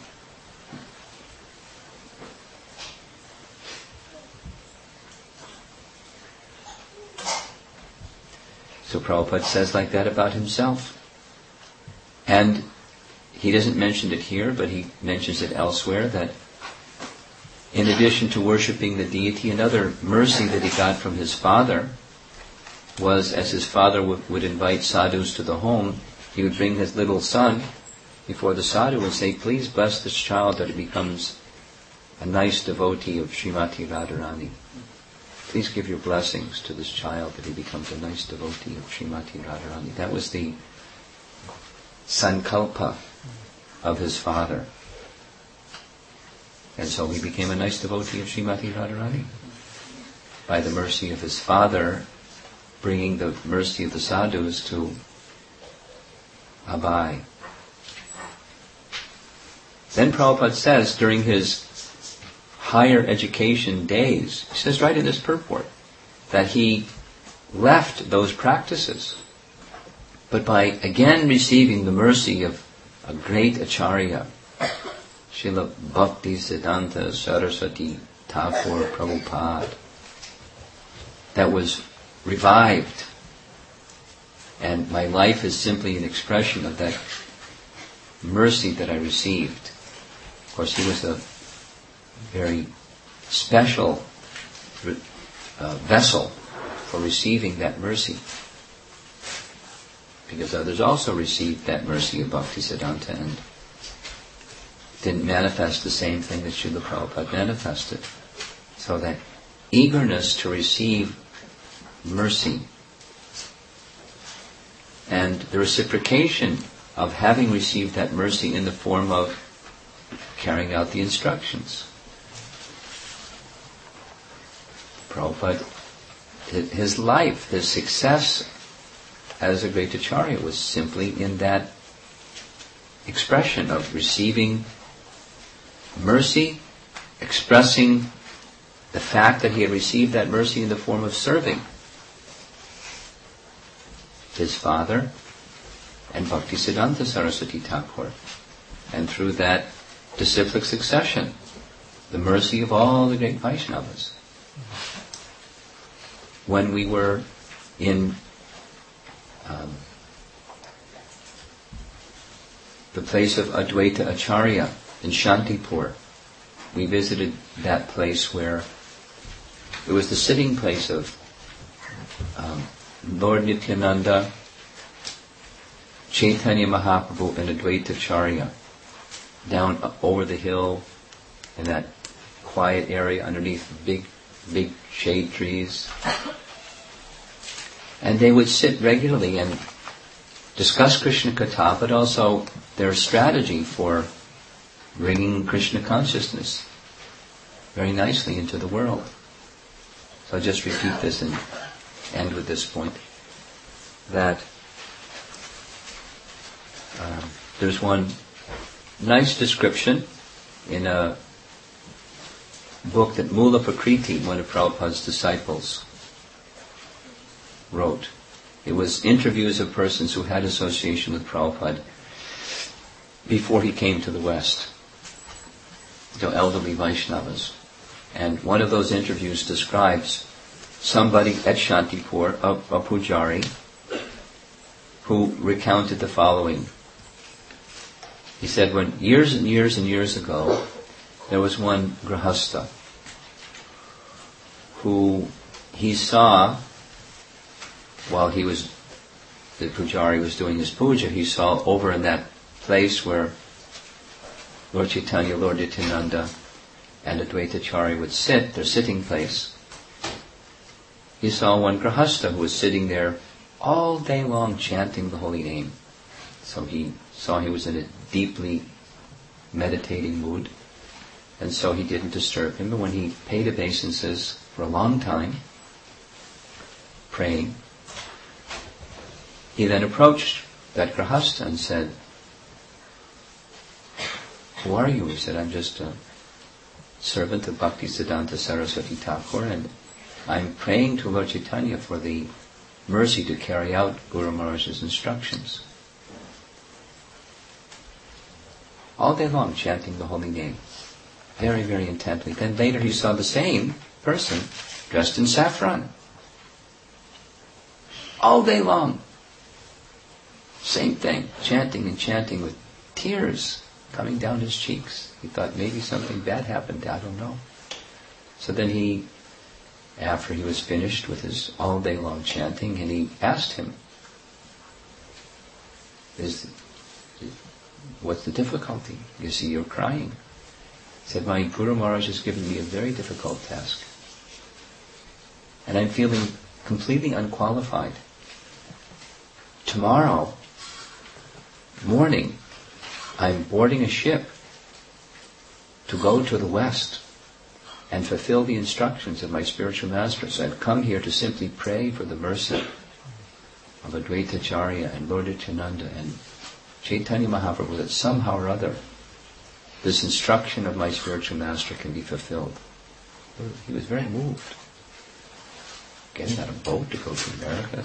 So Prabhupada says like that about himself. And he doesn't mention it here, but he mentions it elsewhere, that in addition to worshipping the deity, another mercy that he got from his father was, as his father w- would invite sadhus to the home, he would bring his little son before the sadhu and say, please bless this child that he becomes a nice devotee of Srimati Radharani. Please give your blessings to this child that he becomes a nice devotee of Srimati Radharani. That was the sankalpa of his father. And so he became a nice devotee of Srimati Radharani. By the mercy of his father, bringing the mercy of the sadhus to Abai. Then Prabhupada says, during his higher education days, he says right in this purport, that he left those practices. But by again receiving the mercy of a great Acharya, Srila Bhakti Siddhanta Saraswati Thakur Prabhupada, that was revived. And my life is simply an expression of that mercy that I received. Of course, he was a very special uh, vessel for receiving that mercy, because others also received that mercy of Bhakti Siddhanta and didn't manifest the same thing that Srila Prabhupada manifested. So that eagerness to receive mercy and the reciprocation of having received that mercy in the form of carrying out the instructions. Prabhupada, his life, his success as a great Acharya was simply in that expression of receiving mercy, expressing the fact that he had received that mercy in the form of serving his father and Bhakti Siddhanta Saraswati Thakur. And through that disciplic succession, the mercy of all the great Vaishnavas. When we were in um, the place of Advaita Acharya in Shantipur, we visited that place where it was the sitting place of um, Lord Nityananda, Chaitanya Mahaprabhu, and Advaita Acharya, down over the hill in that quiet area underneath big, big shade trees. And they would sit regularly and discuss Krishna Katha, but also their strategy for bringing Krishna consciousness very nicely into the world. So I'll just repeat this and end with this point, that um, there's one nice description in a book that Mula Prakriti, one of Prabhupada's disciples, wrote. It was interviews of persons who had association with Prabhupada before he came to the West, so elderly Vaishnavas. And one of those interviews describes somebody at Shantipur, a, a pujari, who recounted the following. He said, when years and years and years ago, there was one grahastha who he saw while he was, the pujari was doing his puja, he saw over in that place where Lord Chaitanya, Lord Nityananda, and Advaitacharya would sit, their sitting place. He saw one grahastha who was sitting there all day long chanting the holy name. So he saw he was in a deeply meditating mood, and so he didn't disturb him. But when he paid obeisances for a long time, praying, he then approached that grahastha and said, "Who are you?" He said, "I'm just a servant of Bhaktisiddhanta Saraswati Thakur, and I'm praying to Lord Chaitanya for the mercy to carry out Guru Maharaj's instructions." All day long chanting the holy name, very, very intently. Then later he saw the same person dressed in saffron. All day long. Same thing, chanting and chanting with tears coming down his cheeks. He thought maybe something bad happened, I don't know. So then he, after he was finished with his all day long chanting, and he asked him, Is, what's the difficulty? You see, you're crying. He said, my Guru Maharaj has given me a very difficult task. And I'm feeling completely unqualified. Tomorrow morning, I'm boarding a ship to go to the West and fulfill the instructions of my spiritual master. So I've come here to simply pray for the mercy of Advaitacharya and Lord Nityananda and Chaitanya Mahaprabhu, that somehow or other this instruction of my spiritual master can be fulfilled. He was very moved. Getting on a boat to go to America.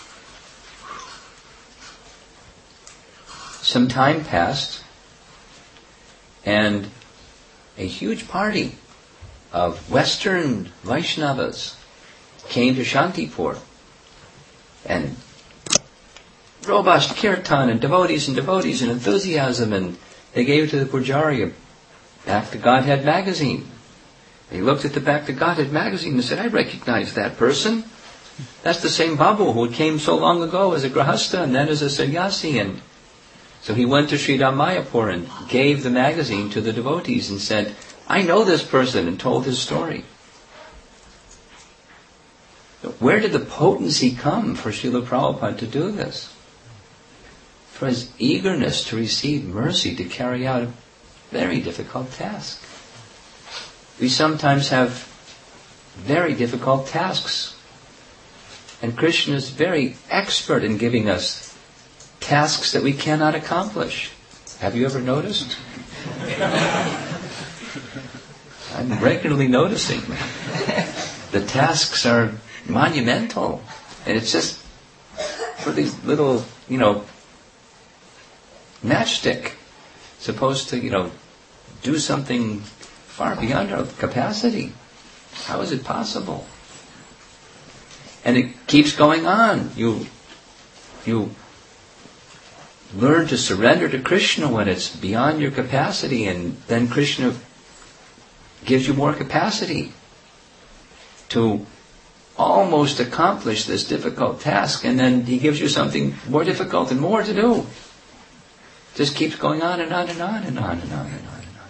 Some time passed, and a huge party of Western Vaishnavas came to Shantipur, and robust kirtan and devotees and devotees and enthusiasm, and they gave to the Pujari a Back to Godhead magazine. He looked at the Back to Godhead magazine and said, I recognize that person. That's the same Babu who came so long ago as a grahastha and then as a sannyasi. And so he went to Sri Mayapur and gave the magazine to the devotees and said, I know this person, and told his story. Where did the potency come for Srila Prabhupada to do this? For his eagerness to receive mercy to carry out a very difficult task. We sometimes have very difficult tasks. And Krishna is very expert in giving us tasks that we cannot accomplish. Have you ever noticed? I'm regularly noticing. The tasks are monumental. And it's just for these little, you know, matchstick, supposed to, you know, do something far beyond our capacity. How is it possible? And it keeps going on. You, you learn to surrender to Krishna when it's beyond your capacity, and then Krishna gives you more capacity to almost accomplish this difficult task, and then he gives you something more difficult and more to do. Just keeps going on and on and on and on and on and on and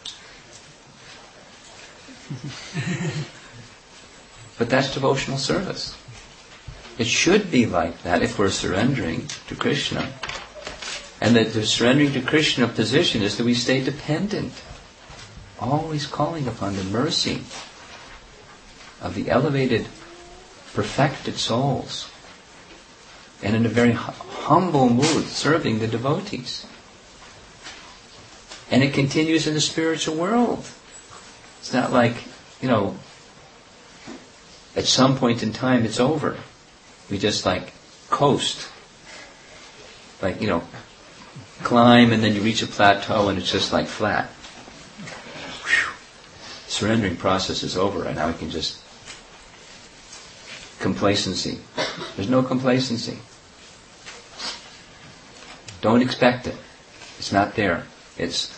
on. But that's devotional service. It should be like that if we're surrendering to Krishna. And that the surrendering to Krishna position is that we stay dependent, always calling upon the mercy of the elevated, perfected souls, and in a very humble mood serving the devotees. And it continues in the spiritual world. It's not like, you know, at some point in time it's over. We just like coast. Like, you know, climb and then you reach a plateau and it's just like flat. Whew. Surrendering process is over and now we can just... Complacency. There's no complacency. Don't expect it. It's not there. It's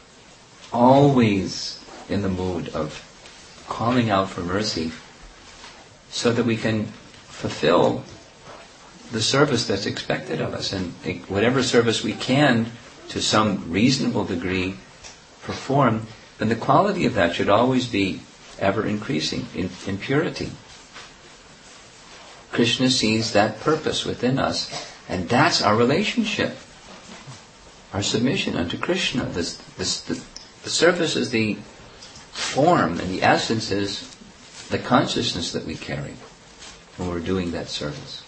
always in the mood of calling out for mercy so that we can fulfill the service that's expected of us. And whatever service we can, to some reasonable degree, perform, then the quality of that should always be ever increasing in, in purity. Krishna sees that purpose within us, and that's our relationship, our submission unto Krishna. This, this, the, the service is the form, and the essence is the consciousness that we carry when we're doing that service.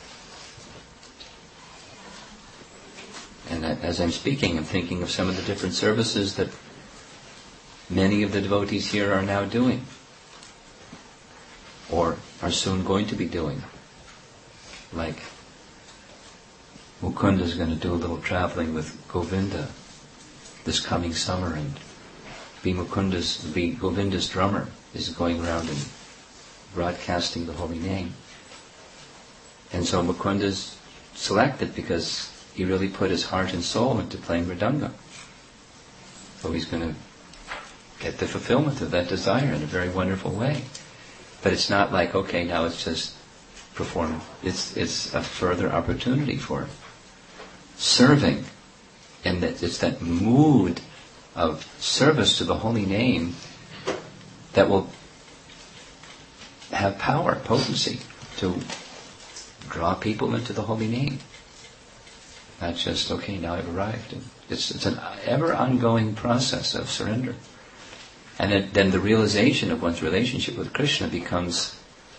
And as I'm speaking, I'm thinking of some of the different services that many of the devotees here are now doing, or are soon going to be doing. Like Mukunda's going to do a little traveling with Govinda this coming summer, and be Mukunda's, be Govinda's drummer is going around and broadcasting the holy name. And so Mukunda's selected because he really put his heart and soul into playing Mridanga. So he's going to get the fulfillment of that desire in a very wonderful way. But it's not like, okay, now it's just perform. It's it's a further opportunity for serving, and that it's that mood of service to the holy name that will have power, potency, to draw people into the holy name. Not just, okay, now I've arrived. And it's it's an ever ongoing process of surrender. And it, then the realization of one's relationship with Krishna becomes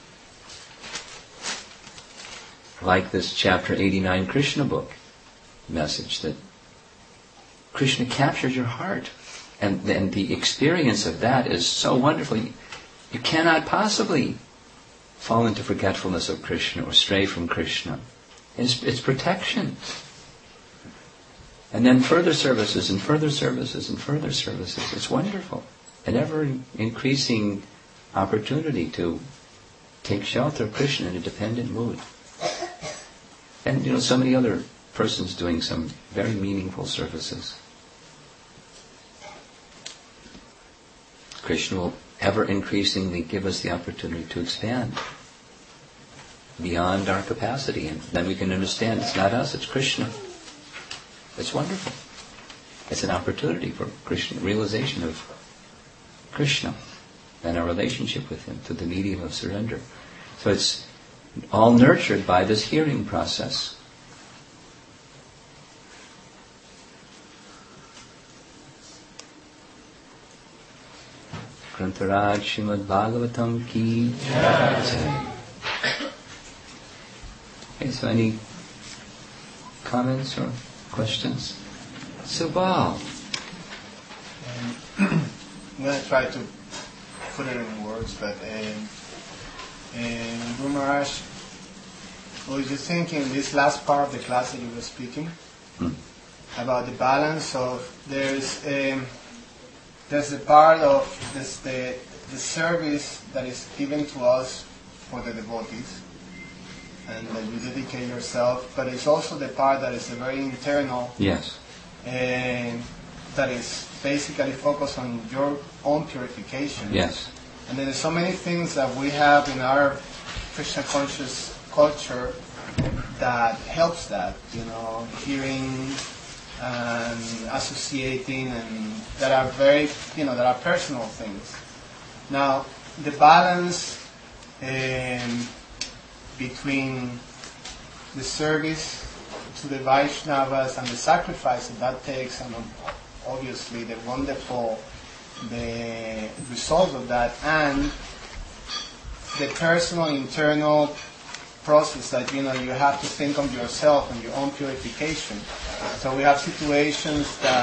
like this chapter eighty-nine Krishna book message, that Krishna captures your heart. And then the experience of that is so wonderful. You, you cannot possibly fall into forgetfulness of Krishna or stray from Krishna. It's, it's protection. And then further services and further services and further services. It's wonderful. An ever increasing opportunity to take shelter of Krishna in a dependent mood. And you know, so many other persons doing some very meaningful services. Krishna will ever increasingly give us the opportunity to expand beyond our capacity, and then we can understand it's not us, it's Krishna. It's wonderful. It's an opportunity for Krishna, realization of Krishna and our relationship with Him through the medium of surrender. So it's all nurtured by this hearing process. Grantaraj Srimad Bhagavatam ki jai. Okay, so any comments or questions? Subal. Um, I'm going to try to put it in words, but um, um, Guru Maharaj, I was just thinking this last part of the class that you were speaking hmm. about the balance of there's um, there's a part of this the the service that is given to us for the devotees, and that you dedicate yourself, but it's also the part that is a very internal. Yes. And that is basically focused on your own purification. Yes. And there's so many things that we have in our Krishna conscious culture that helps that, you know, hearing and associating, and that are very, you know, that are personal things. Now, the balance um, between the service to the Vaishnavas and the sacrifice that that takes, and obviously the wonderful the results of that, and the personal internal process that, you know, you have to think of yourself and your own purification. So we have situations that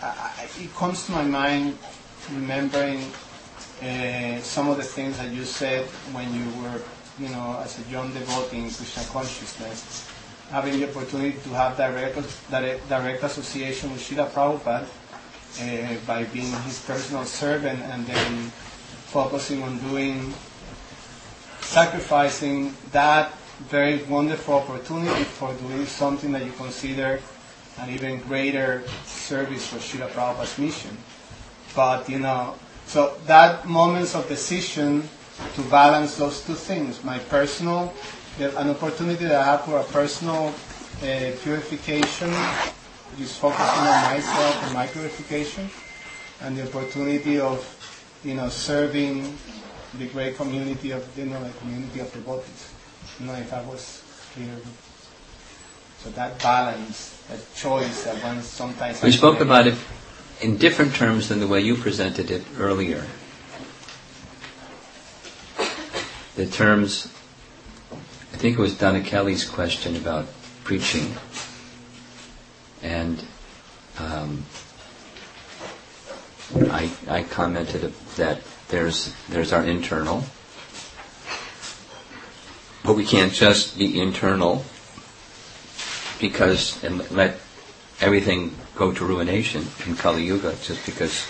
I, it comes to my mind remembering uh, some of the things that you said when you were, you know, as a young devotee in Krishna consciousness, having the opportunity to have direct, direct, direct association with Srila Prabhupada uh, by being his personal servant, and then focusing on doing, sacrificing that very wonderful opportunity for doing something that you consider an even greater service for Srila Prabhupada's mission. But, you know, so that moments of decision to balance those two things, my personal, an opportunity that I have for a personal uh, purification, which is focusing on myself and my purification, and the opportunity of, you know, serving the great community of, you know, the community of devotees. You know, if I was clear. So that balance, that choice that one sometimes... We spoke about it in different terms than the way you presented it earlier. The terms, I think it was Donna Kelly's question about preaching, and um, I, I commented that there's there's our internal, but we can't just be internal because and let everything go to ruination in Kali Yuga just because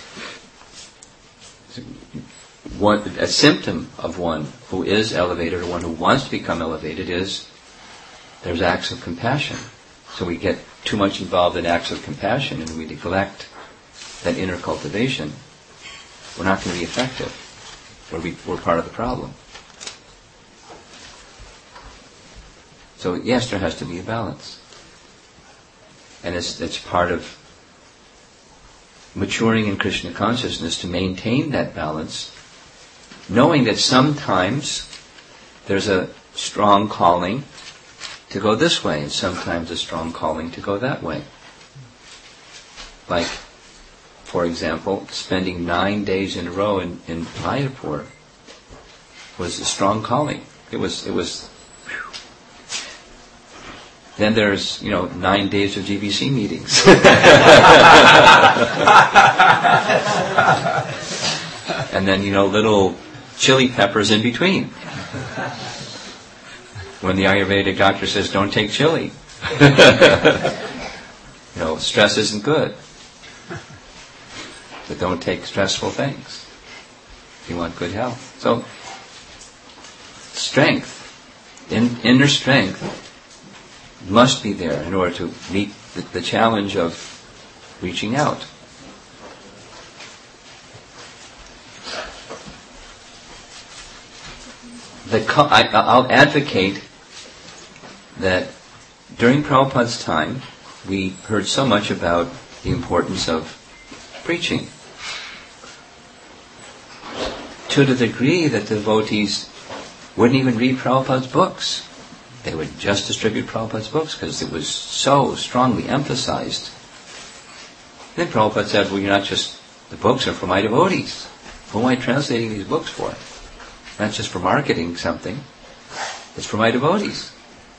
one, a symptom of one who is elevated or one who wants to become elevated is there's acts of compassion. So we get too much involved in acts of compassion and we neglect that inner cultivation. We're not going to be effective. We're, be, we're part of the problem. So yes, there has to be a balance. And it's, it's part of maturing in Krishna consciousness to maintain that balance, knowing that sometimes there's a strong calling to go this way and sometimes a strong calling to go that way. Like, for example, spending nine days in a row in, in Mayapur was a strong calling. It was, it was, whew. Then there's, you know, nine days of G B C meetings. And then, you know, little chili peppers in between. When the Ayurvedic doctor says, don't take chili. You know, stress isn't good. But don't take stressful things if you want good health. So, strength, in, inner strength, must be there in order to meet the, the challenge of reaching out. The, I, I'll advocate that during Prabhupada's time, we heard so much about the importance of preaching, to the degree that devotees wouldn't even read Prabhupada's books. They would just distribute Prabhupada's books because it was so strongly emphasized. Then Prabhupada said, well, you're not just, the books are for my devotees. Who am I translating these books for? Not just for marketing something. It's for my devotees.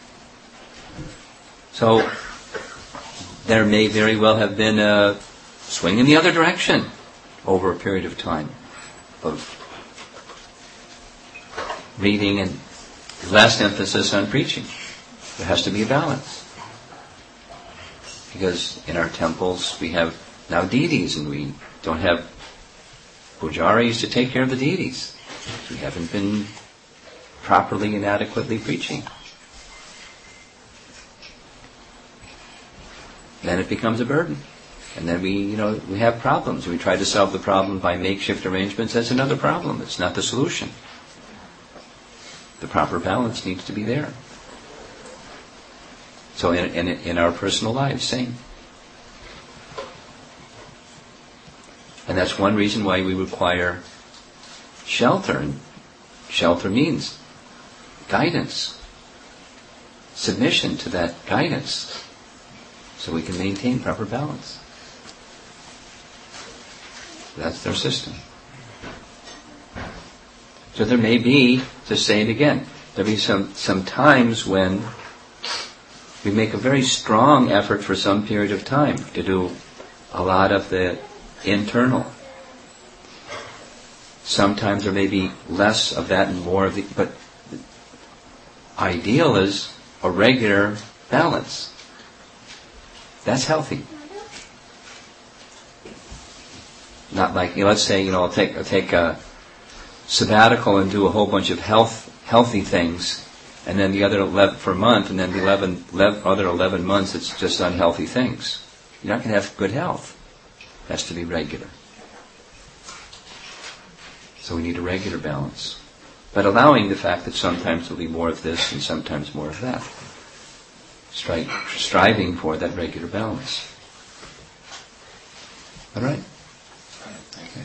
So, there may very well have been a swing in the other direction over a period of time of reading and less emphasis on preaching. There has to be a balance. Because in our temples we have now deities and we don't have pujaris to take care of the deities. We haven't been properly and adequately preaching. Then it becomes a burden. And then we, you know, we have problems. We try to solve the problem by makeshift arrangements. That's another problem. It's not the solution. The proper balance needs to be there. So in, in, in our personal lives, same. And that's one reason why we require shelter. And shelter means guidance. Submission to that guidance. So we can maintain proper balance. That's their system. So there may be, to say it again, there'll be some, some times when we make a very strong effort for some period of time to do a lot of the internal. Sometimes there may be less of that and more of the, but ideal is a regular balance. That's healthy. Not like, you know, let's say, you know, I'll take I'll take a sabbatical and do a whole bunch of health healthy things, and then the other eleven for a month, and then the eleven, eleven other eleven months it's just unhealthy things. You're not going to have good health. It has to be regular. So we need a regular balance, but allowing the fact that sometimes there'll be more of this and sometimes more of that. Stri- striving for that regular balance. All right. Okay.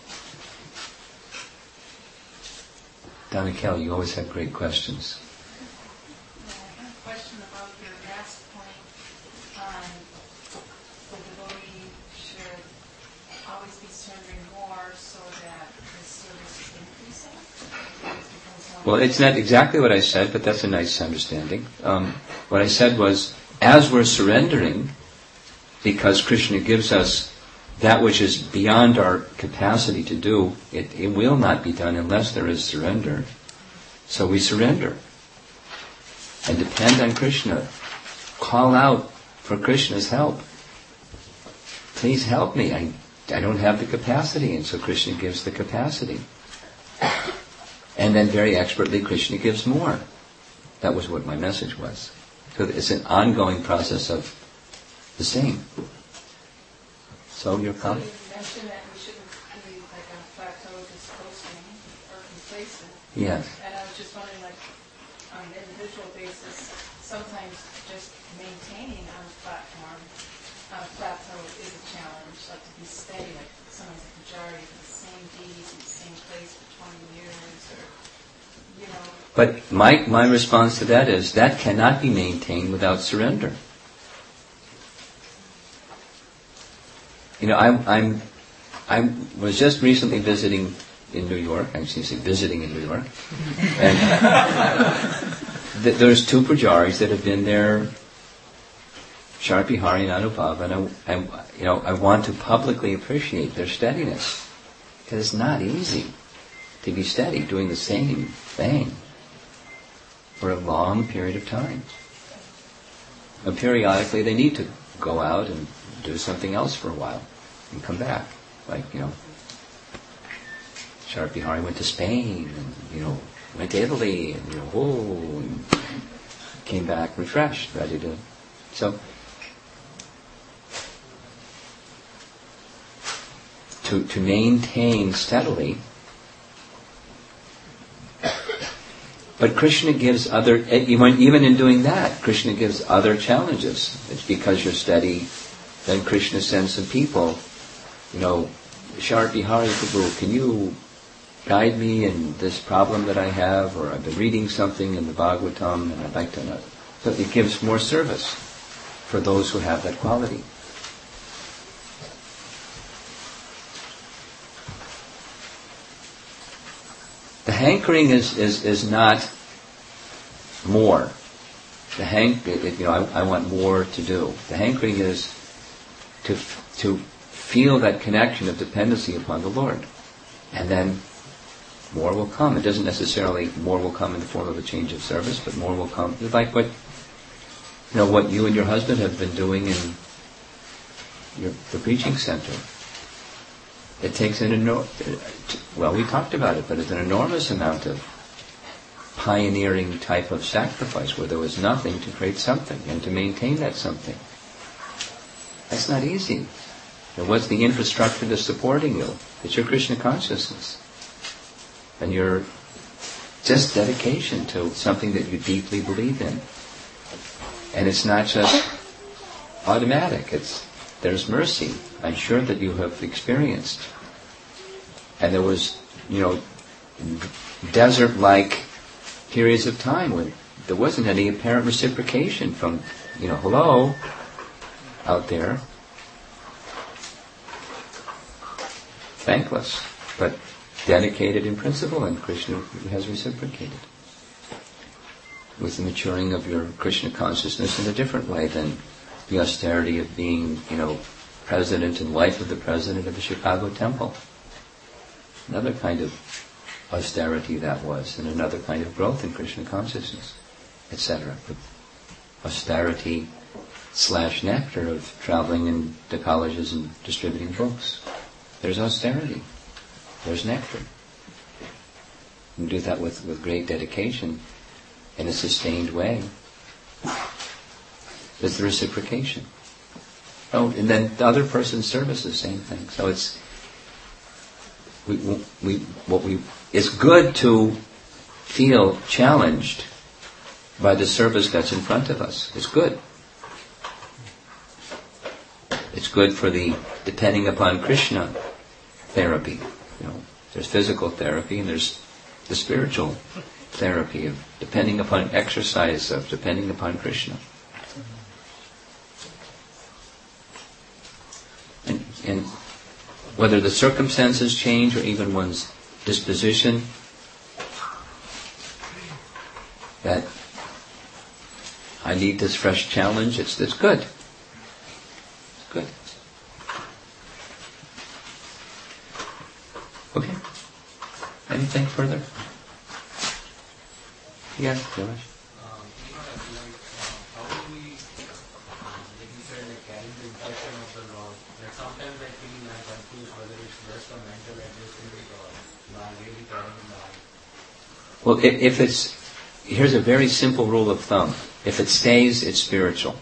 Donna Kelly, you always have great questions. I have a question about your last point on the devotee should always be surrendering more so that the service is increasing. Well, it's not exactly what I said, but that's a nice understanding. Um, what I said was, as we're surrendering, because Krishna gives us that which is beyond our capacity to do, it, it will not be done unless there is surrender. So we surrender and depend on Krishna. Call out for Krishna's help. Please help me. I, I don't have the capacity, and so Krishna gives the capacity. And then very expertly Krishna gives more. That was what my message was. So it's an ongoing process of the same. So your comment? So you mentioned that we shouldn't be like on a plateau just coasting or complacent. Yes. And I was just wondering, like, on an individual basis, sometimes just maintaining on a platform, on a plateau is a challenge. Like to be steady, like sometimes the majority of the same deeds in the same place for twenty years, or you know. But my my response to that is that cannot be maintained without surrender. You know, I'm I'm I was just recently visiting in New York. I was say visiting in New York, and th- there's two pujaris that have been there, Sharpi Hari and Anubhava, and I, I you know I want to publicly appreciate their steadiness, because it's not easy to be steady doing the same thing for a long period of time. And periodically they need to go out and do something else for a while and come back. Like, you know, Sharpi Hari went to Spain and, you know, went to Italy and, you know, whoa, and came back refreshed, ready to... So, to, to maintain steadily. But Krishna gives other, even in doing that, Krishna gives other challenges. It's because you're steady, then Krishna sends some people, you know, Sharpi Hari Prabhu, can you guide me in this problem that I have, or I've been reading something in the Bhagavatam and I'd like to know. So it gives more service for those who have that quality. The hankering is, is, is not more. The hank, it, you know, I, I want more to do. The hankering is to to feel that connection of dependency upon the Lord, and then more will come. It doesn't necessarily more will come in the form of a change of service, but more will come. Like what you know, what you and your husband have been doing in your, the preaching center. It takes an enormous, well, we talked about it, but it's an enormous amount of pioneering type of sacrifice where there was nothing to create something and to maintain that something. That's not easy. And what's the infrastructure that's supporting you? It's your Krishna consciousness. And your just dedication to something that you deeply believe in. And it's not just automatic. It's there's mercy. I'm sure that you have experienced. And there was, you know, desert-like periods of time when there wasn't any apparent reciprocation from, you know, hello, out there. Thankless, but dedicated in principle, and Krishna has reciprocated. With the maturing of your Krishna consciousness in a different way than the austerity of being, you know, president and wife of the president of the Chicago Temple. Another kind of austerity that was, and another kind of growth in Krishna consciousness, et cetera. The austerity slash nectar of traveling into colleges and distributing books. There's austerity. There's nectar. You do that with, with great dedication in a sustained way. There's the reciprocation. Oh, and then the other person's service is the same thing. So it's we we what we it's good to feel challenged by the service that's in front of us. It's good. It's good for the depending upon Krishna therapy. You know, there's physical therapy and there's the spiritual therapy of depending upon exercise, of depending upon Krishna. And, and whether the circumstances change or even one's disposition, that I need this fresh challenge, it's, it's good. It's good. Okay. Anything further? Yeah, Josh. Um, you know, like, uh, how do we, um, like you said, like carrying the impression of the Lord? Like sometimes I feel like confused whether it's just a mental adjustment or not really carrying the mind. Well, if, if it's, here's a very simple rule of thumb. If it stays, it's spiritual.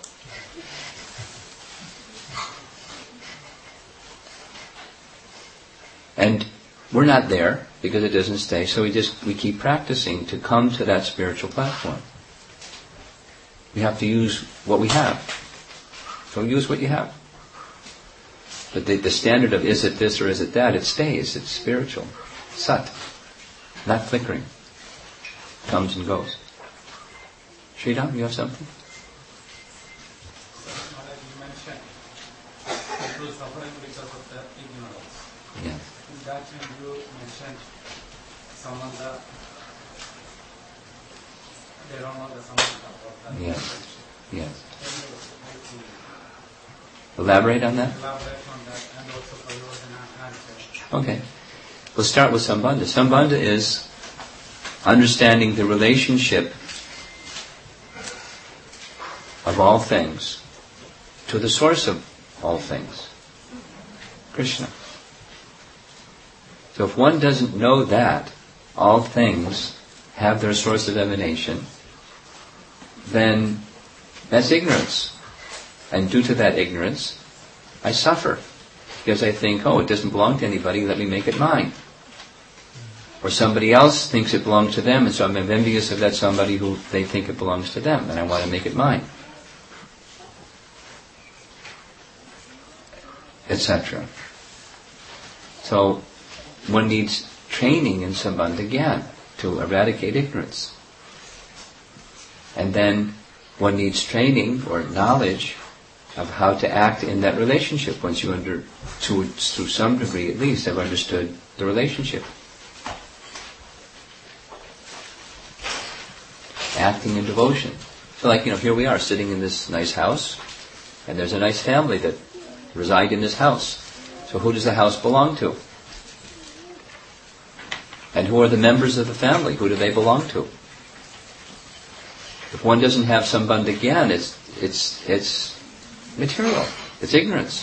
And we're not there because it doesn't stay, so we just we keep practicing to come to that spiritual platform. We have to use what we have. So use what you have. But the, the standard of is it this or is it that, it stays. It's spiritual. Sat. Not flickering. Comes and goes. Sridham, you have something? Like you mentioned, people suffering because of their ignorance. Yes. In that when you mentioned Samanta, they don't know the Samanta about that. Yes. Yes. Can you help me Elaborate on that? elaborate on that and also Parivartana answer? Okay. We'll start with Sambandha. Sambandha is understanding the relationship of all things to the source of all things, Krishna. So if one doesn't know that all things have their source of emanation, then that's ignorance. And due to that ignorance, I suffer. Because I think, oh, it doesn't belong to anybody, let me make it mine. Or somebody else thinks it belongs to them, and so I'm envious of that somebody who they think it belongs to them, and I want to make it mine. Etc. So, one needs training in Sambandha Gyan to eradicate ignorance. And then one needs training or knowledge of how to act in that relationship once you, under, to, to some degree at least, have understood the relationship. Acting in devotion. So like, you know, here we are sitting in this nice house, and there's a nice family that reside in this house. So who does the house belong to? And who are the members of the family? Who do they belong to? If one doesn't have Sambandha Gyan, it's, it's, it's material. It's ignorance.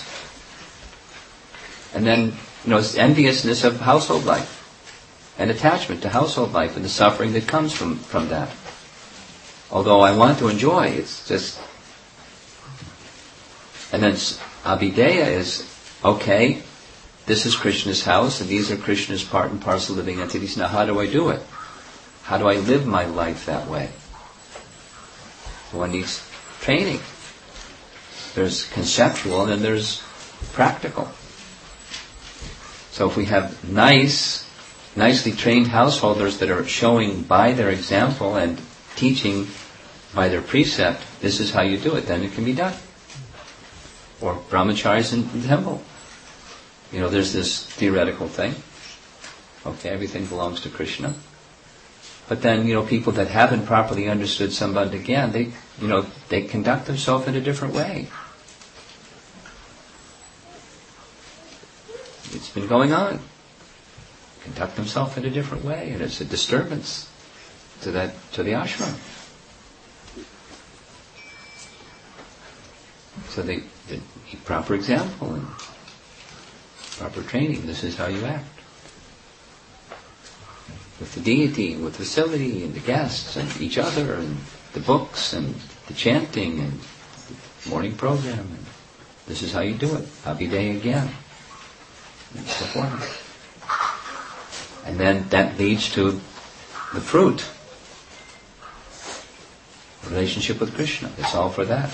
And then, you know, it's enviousness of household life. And attachment to household life and the suffering that comes from, from that. Although I want to enjoy, it's just... And then Abhideya is, okay, this is Krishna's house, and these are Krishna's part and parcel living entities. Now how do I do it? How do I live my life that way? One needs training. There's conceptual and then there's practical. So if we have nice, nicely trained householders that are showing by their example and teaching by their precept, this is how you do it, then it can be done. Or brahmacharis in the temple. You know, there's this theoretical thing. Okay, everything belongs to Krishna. But then, you know, people that haven't properly understood Sambandha Gyan, they, you know, they conduct themselves in a different way. it's been going on. Conduct himself in a different way, and it's a disturbance to that to the ashram. So the, the proper example and proper training. This is how you act with the deity, with the facility, and the guests, and each other, and the books, and the chanting, and the morning program. And this is how you do it. Happy day again, and so forth. And then that leads to the fruit. Relationship with Krishna. It's all for that.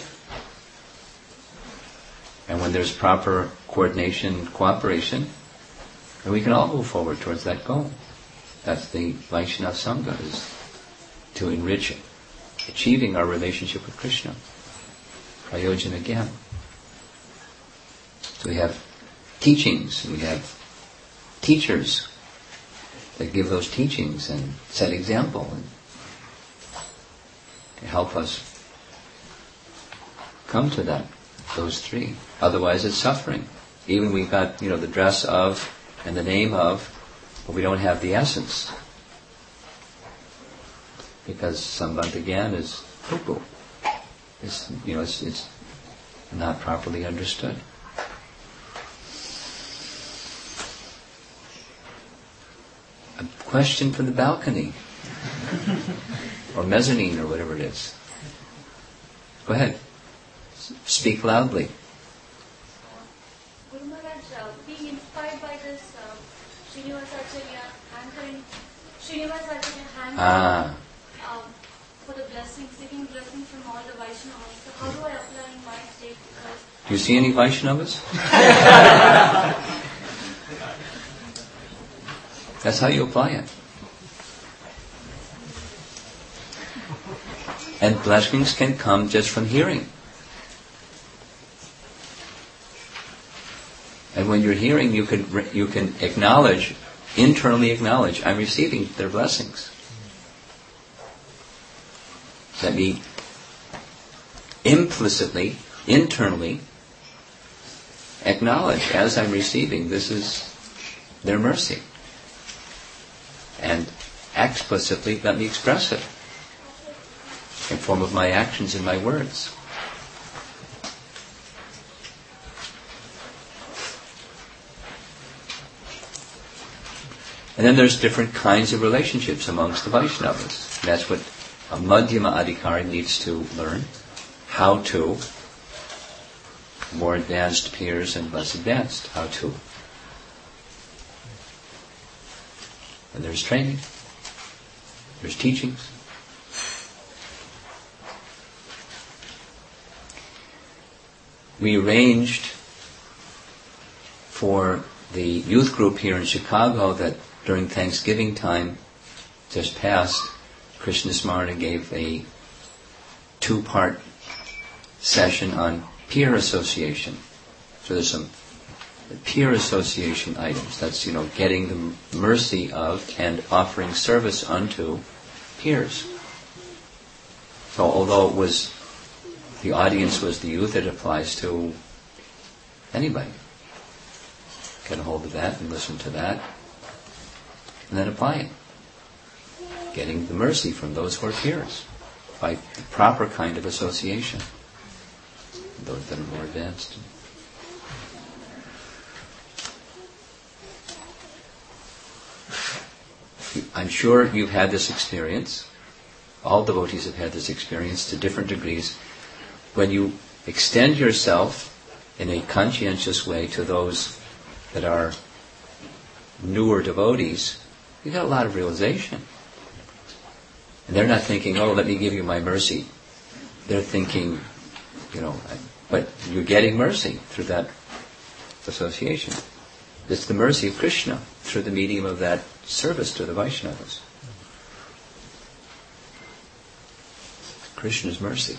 And when there's proper coordination, cooperation, then we can all move forward towards that goal. That's the Vaishnava Sangha, is to enrich it, achieving our relationship with Krishna. Prayojana again. So we have teachings, we have teachers that give those teachings and set example and to help us come to that, those three. Otherwise it's suffering. Even we've got, you know, the dress of and the name of, but we don't have the essence. Because Sambandha Gyan is poo-poo. It's, you know, it's, it's not properly understood. A question from the balcony. Or mezzanine, or whatever it is. Go ahead. S- speak loudly. Guru Maharaj, uh, being inspired by this uh, Srinivasacharya hankering, Srinivasacharya hankering Ah. um, for the blessing, seeking blessings from all the Vaishnavas. So how do I apply in my state? Because Do you see any Vaishnavas? That's how you apply it. And blessings can come just from hearing. And when you're hearing, you can you can acknowledge, internally acknowledge, I'm receiving their blessings. Let me implicitly, internally, acknowledge as I'm receiving, this is their mercy. And explicitly, let me express it in form of my actions and my words. And then there's different kinds of relationships amongst the Vaishnavas. That's what a Madhyama Adhikari needs to learn. How to, more advanced peers and less advanced, how to. And there's training. There's teachings. We arranged for the youth group here in Chicago that during Thanksgiving time, just past, Krishna Smarana gave a two-part session on peer association. So there's some peer association items. That's, you know, getting the mercy of and offering service unto peers. So although it was, the audience was the youth, it applies to anybody. Get a hold of that and listen to that, and then apply it. Getting the mercy from those who are peers by the proper kind of association. Those that are more advanced. I'm sure you've had this experience. All devotees have had this experience to different degrees. When you extend yourself in a conscientious way to those that are newer devotees, you get a lot of realization. And they're not thinking, oh, let me give you my mercy. They're thinking, you know, but you're getting mercy through that association. It's the mercy of Krishna through the medium of that service to the Vaishnavas. Krishna's mercy.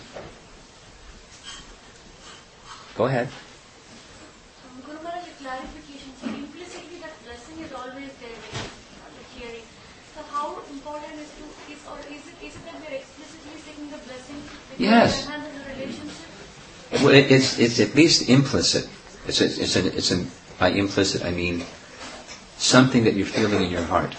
Go ahead. Um, Guru Maharaj, a clarification. So implicitly that blessing is always there when the hearing. So how important is to is or is it is it that we are explicitly seeking the blessing because Yes. we enhance the relationship? Well, it, it's it's at least implicit. It's a, it's a, it's a, By implicit, I mean something that you're feeling in your heart,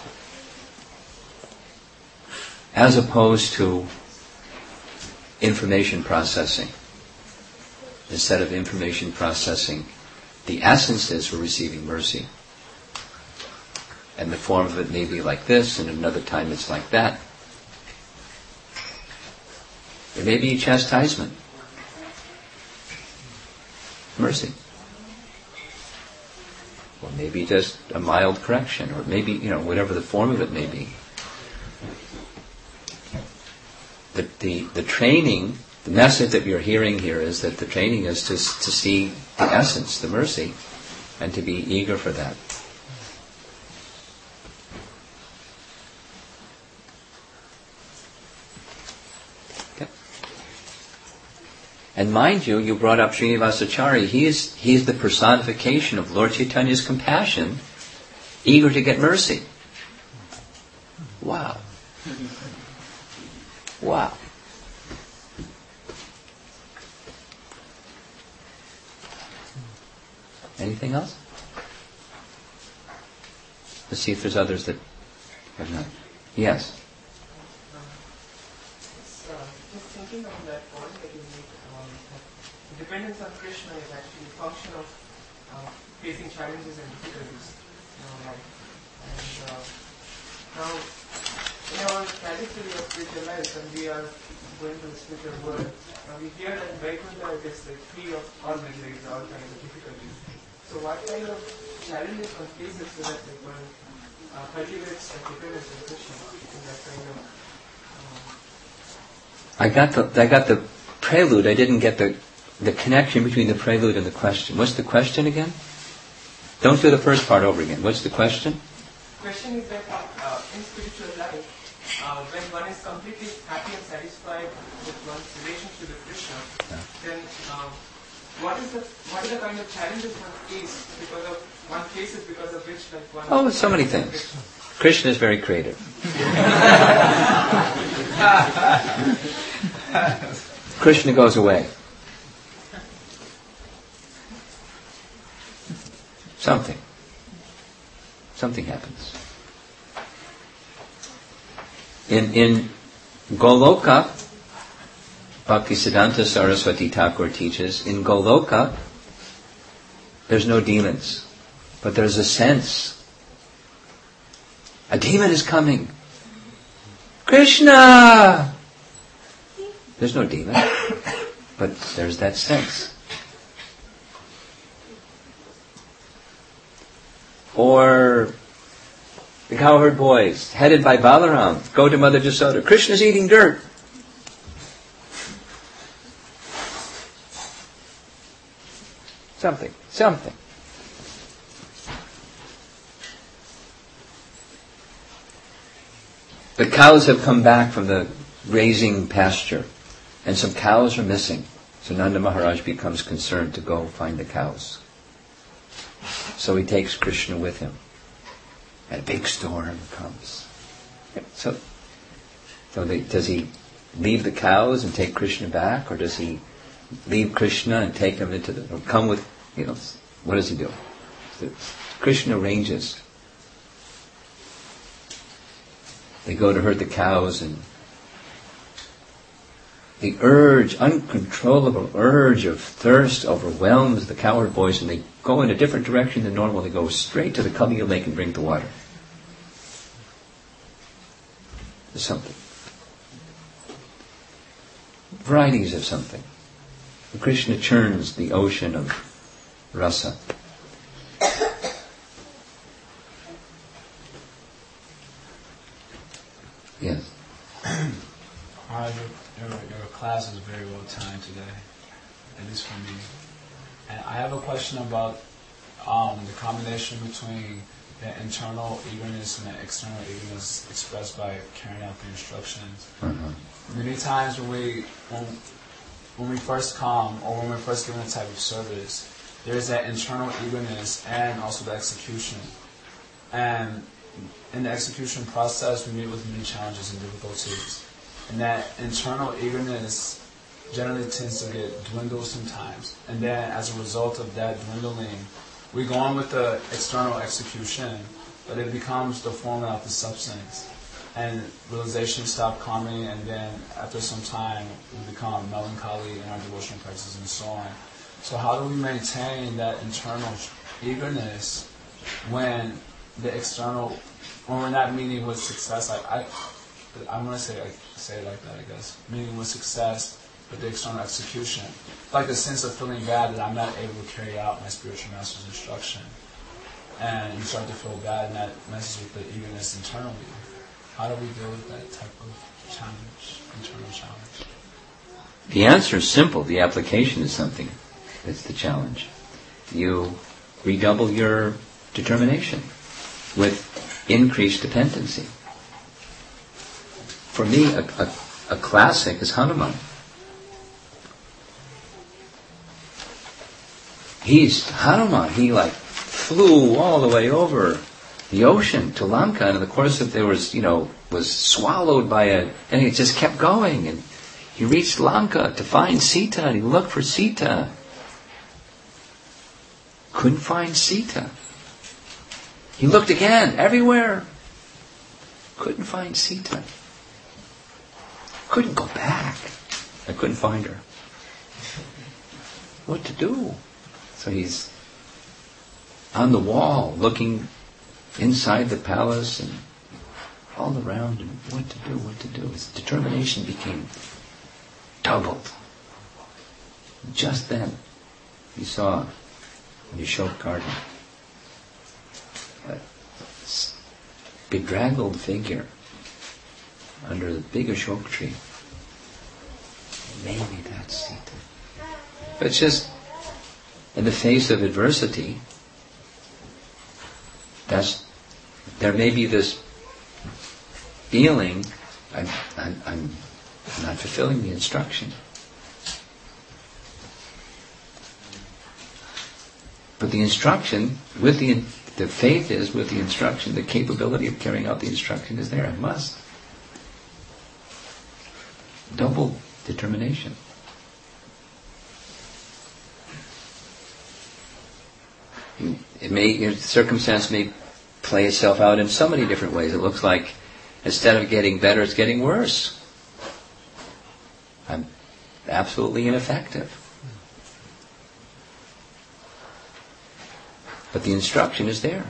as opposed to information processing. Instead of information processing, the essence is we're receiving mercy. And the form of it may be like this, and another time it's like that. It may be chastisement. Mercy. Or maybe just a mild correction, or maybe, you know, whatever the form of it may be. The, the, the training, the message that you're hearing here is that the training is to, to see the essence, the mercy, and to be eager for that. Okay. And mind you, you brought up Srinivasacharya. He is, he is the personification of Lord Chaitanya's compassion, eager to get mercy. Wow. Wow. Anything else? Let's see if there's others that have not. Yes. So, just thinking of that point that you made, um, that dependence on Krishna is actually a function of uh, facing challenges and difficulties in our life. And uh, now, in our trajectory of spiritual life, when we are going to the spiritual world, uh, we hear that Vaikuntha is like free of all miseries, all kinds of difficulties. So what kind of challenges one faces so that like, one uh, cultivates like dependence on Krishna in that kind of... Um, I got the I got the prelude. I didn't get the the connection between the prelude and the question. What's the question again? Don't do the first part over again. What's the question? The question is that uh, in spiritual life, uh, when one is completely happy and satisfied with one's relationship with Krishna, Yeah. then um, what is the what are the kind of challenges one faces because of one faces because of which like one? Oh, so many things. Krishna is very creative. Krishna goes away. Something. Something happens. In in Goloka, Bhaktisiddhanta Saraswati Thakur teaches, in Goloka, there's no demons, but there's a sense. A demon is coming. Krishna! There's no demon, but there's that sense. Or the cowherd boys, headed by Balaram, go to Mother Jasoda. Krishna's eating dirt. Something, something. The cows have come back from the grazing pasture, and some cows are missing. So Nanda Maharaj becomes concerned to go find the cows. So he takes Krishna with him. And a big storm comes. So, so they, does he leave the cows and take Krishna back, or does he leave Krishna and take him into the, or come with, you know, what does he do? So Krishna arranges. They go to herd the cows, and the urge, uncontrollable urge of thirst overwhelms the cowherd boys, and they go in a different direction than normal. They go straight to the Kaviya lake and drink the water. There's something. Varieties of something. And Krishna churns the ocean of rasa. Yes. Uh, your, your, your class is very well timed today, at least for me. And I have a question about um, the combination between the internal eagerness and the external eagerness expressed by carrying out the instructions. Mm-hmm. Many times when we when, when we first come or when we're first given a type of service, there's that internal eagerness and also the execution. And in the execution process, we meet with many challenges and difficulties. And that internal eagerness generally tends to get dwindled sometimes. And then as a result of that dwindling, we go on with the external execution, but it becomes the form without the substance. And realization stop coming, and then after some time we become melancholy in our devotional practices and so on. So how do we maintain that internal eagerness when the external, when we're not meeting with success? Like I, I'm gonna say like say it like that, I guess. Meeting with success, but the external execution, like the sense of feeling bad that I'm not able to carry out my spiritual master's instruction, and you start to feel bad, and that messes with the eagerness internally. How do we deal with that type of challenge, internal challenge? The answer is simple. The application is something that's the challenge. You redouble your determination with increased dependency. For me, a, a, a classic is Hanuman. He's Hanuman. He like flew all the way over the ocean to Lanka, and in the course of there was, you know, was swallowed by a, and it just kept going, and he reached Lanka to find Sita, and he looked for Sita. Couldn't find Sita. He looked again, everywhere. Couldn't find Sita. Couldn't go back. I couldn't find her. What to do? So he's on the wall, looking inside the palace and all around, and what to do, what to do. His determination became doubled. Just then, he saw in the Ashok garden a bedraggled figure under the big Ashok tree. Maybe that's Sita. But it's just, in the face of adversity, that's, there may be this feeling, I'm, I'm, I'm not fulfilling the instruction. But the instruction, with the the faith is with the instruction, the capability of carrying out the instruction is there. I must. Double determination. It may, you know, circumstance may play itself out in so many different ways. It looks like instead of getting better, it's getting worse. I'm absolutely ineffective. But the instruction is there.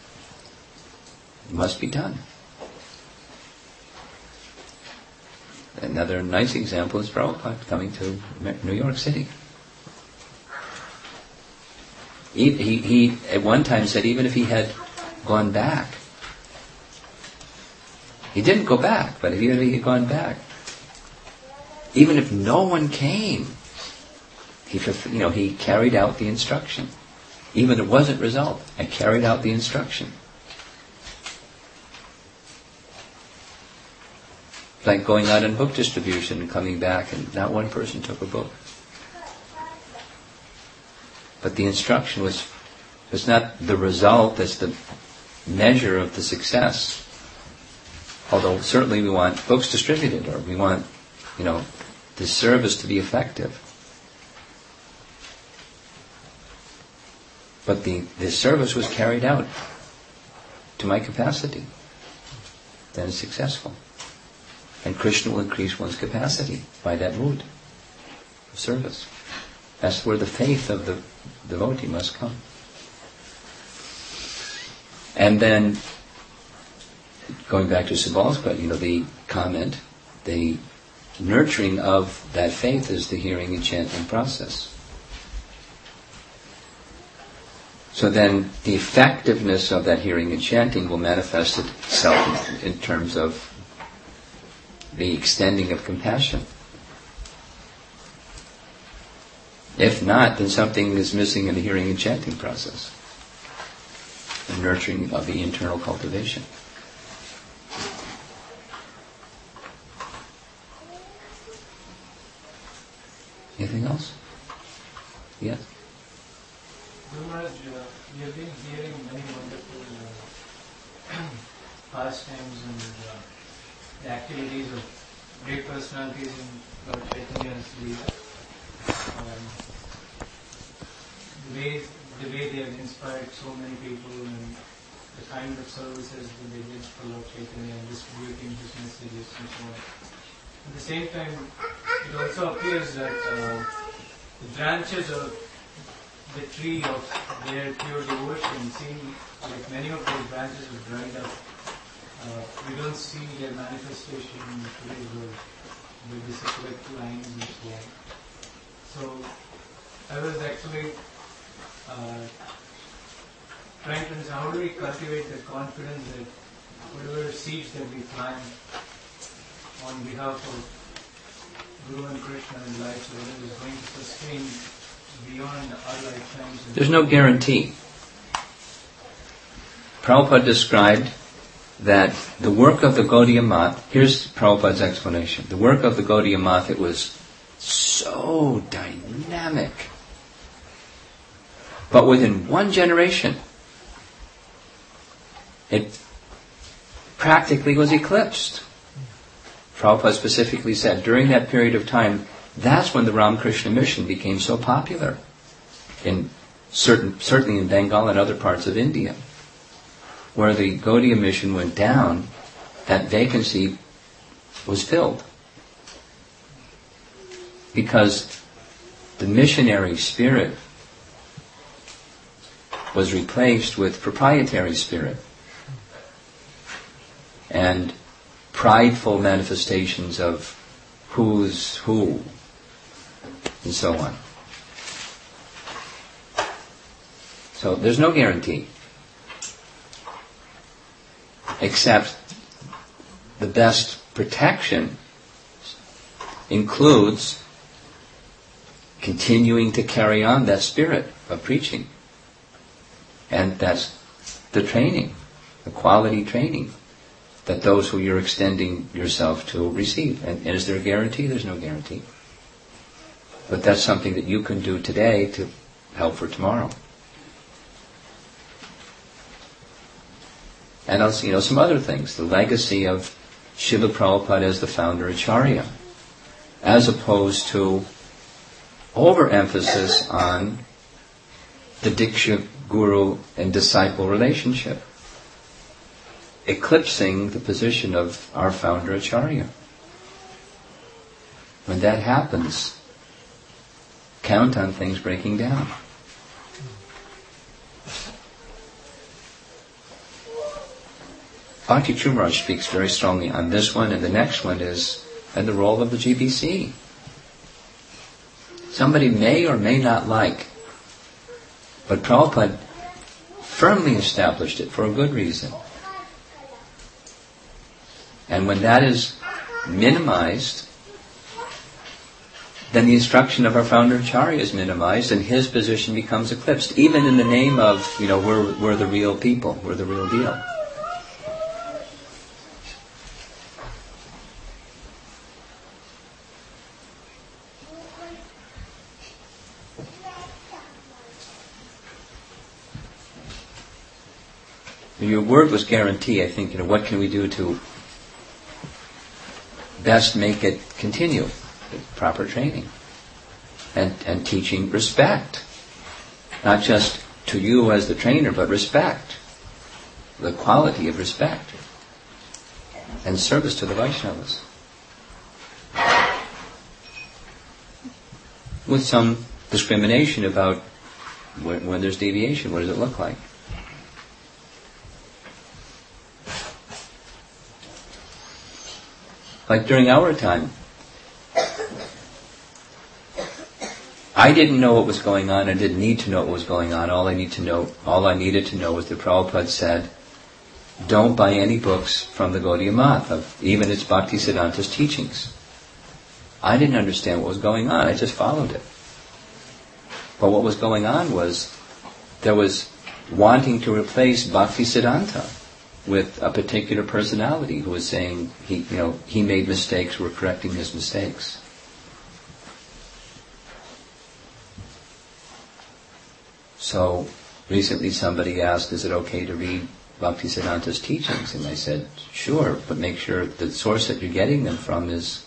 It must be done. Another nice example is Prabhupada coming to New York City. He, he, he at one time said even if he had gone back, he didn't go back, but even if he had gone back, even if no one came, he, you know, he carried out the instruction. Even if it wasn't result, I carried out the instruction. Like going out in book distribution and coming back and not one person took a book. But the instruction was, was not the result, that's the measure of the success. Although certainly we want books distributed, or we want, you know, the service to be effective. But the, the service was carried out to my capacity. Then it's successful. And Krishna will increase one's capacity by that mood of service. That's where the faith of the devotee must come. And then, going back to Subal's question, you know, the comment, the nurturing of that faith is the hearing and chanting process. So then the effectiveness of that hearing and chanting will manifest itself in, in terms of the extending of compassion. If not, then something is missing in the hearing and chanting process. The nurturing of the internal cultivation. Anything else? Yes? Guru Maharaj, uh, we have been hearing many wonderful uh, pastimes and uh, the activities of great personalities in Lord Chaitanya's Leela. Um, the way the way they have inspired so many people and the kind of services that they did for Lord Chaitanya and distributing his messages and so on. At the same time, it also appears that uh, the branches of the tree of their pure devotion seem like many of those branches have dried up. Uh, we don't see their manifestation in today's world with the separate lines and so on. So I was actually uh, trying to understand how do we cultivate the confidence that whatever seeds that we plant on behalf of Guru and Krishna in life, so that it is going to sustain beyond our lifetimes. There's no guarantee. Prabhupada described that the work of the Gaudiya Math, here's Prabhupada's explanation, the work of the Gaudiya Math, it was so dynamic. But within one generation, it practically was eclipsed. Prabhupada specifically said, during that period of time, that's when the Ramakrishna mission became so popular, in certain, certainly in Bengal and other parts of India. Where the Gaudiya mission went down, that vacancy was filled. Because the missionary spirit was replaced with proprietary spirit. And prideful manifestations of who's who, and so on. So there's no guarantee. Except the best protection includes continuing to carry on that spirit of preaching. And that's the training, the quality training that those who you're extending yourself to receive. And, and is there a guarantee? There's no guarantee. But that's something that you can do today to help for tomorrow. And also, you know, some other things. The legacy of Srila Prabhupada as the founder Acharya, as opposed to overemphasis on the Diksha, Guru, and disciple relationship, eclipsing the position of our founder Acharya. When that happens, count on things breaking down. Bhakti Chumaraj speaks very strongly on this one, and the next one is and the role of the G B C. Somebody may or may not like, but Prabhupada firmly established it for a good reason. And when that is minimized, then the instruction of our founder Acharya is minimized and his position becomes eclipsed, even in the name of, you know, we're, we're the real people, we're the real deal. Your word was guarantee. I think, you know, what can we do to best make it continue? Proper training and and teaching respect, not just to you as the trainer, but respect, the quality of respect and service to the Vaishnavas, with some discrimination about when, when there's deviation. What does it look like? Like during our time, I didn't know what was going on. I didn't need to know what was going on. All I need to know, all I needed to know was that Prabhupada said, "Don't buy any books from the Gaudiya Math, of even its Bhaktisiddhanta's teachings." I didn't understand what was going on. I just followed it. But what was going on was there was wanting to replace Bhaktisiddhanta with a particular personality who was saying he, you know, he made mistakes, we're correcting his mistakes. So recently somebody asked, is it okay to read Bhaktisiddhanta's teachings? And I said, sure, but make sure the source that you're getting them from is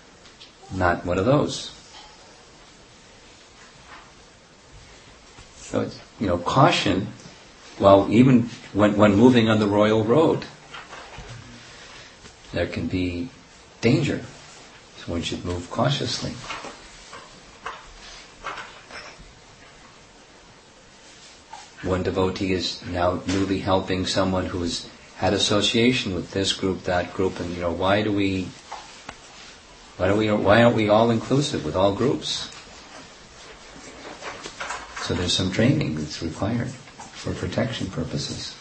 not one of those. So it's, you know, caution, well, even when, when moving on the royal road, there can be danger. So one should move cautiously. One devotee is now newly helping someone who has had association with this group, that group, and you know, why do we, why do we, why aren't we all inclusive with all groups? So there's some training that's required for protection purposes.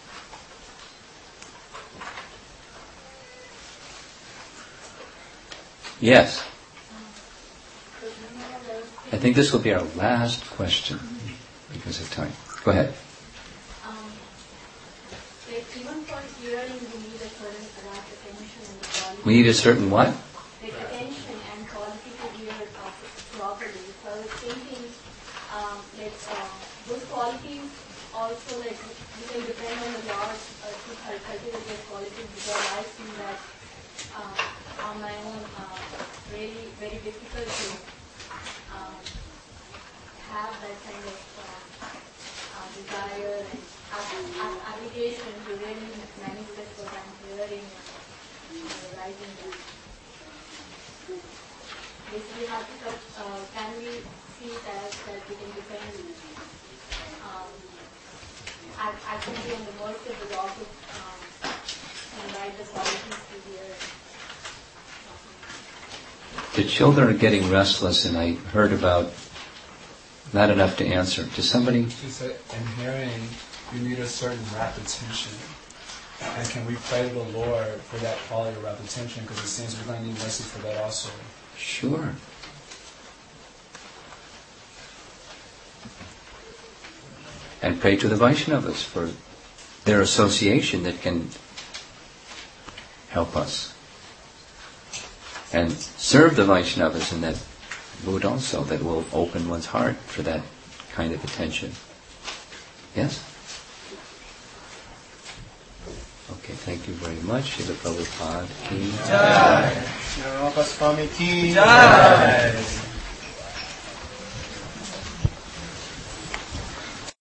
Yes. I think this will be our last question because of time. Go ahead. Um, like even for hearing, we need a certain adapt attention and quality. We need a certain what? Like attention and quality to hear uh, properly. So I was thinking, um, like uh, those qualities also like we can depend on the Lord uh, to cultivate those qualities, because I see that uh, on my own uh, really very difficult to um, have that kind of uh, uh, desire and ap- ap- application to really manifest what I'm hearing and uh, writing down. Basically, how to touch, uh, can we see it as that we can depend um, act- actually on the mercy of the Lord to um, and write the qualities to hear. The children are getting restless, and I heard about not enough to answer. Does somebody? She said, in hearing, you need a certain repetition. And can we pray to the Lord for that quality of repetition? Because it seems we're going to need mercy for that also. Sure. And pray to the Vaishnavas for their association that can help us. And serve the Vaishnavas in that mood also, that will open one's heart for that kind of attention. Yes? Okay, thank you very much. Srila Prabhupada ki Jai. Srila Goswami ki Jai.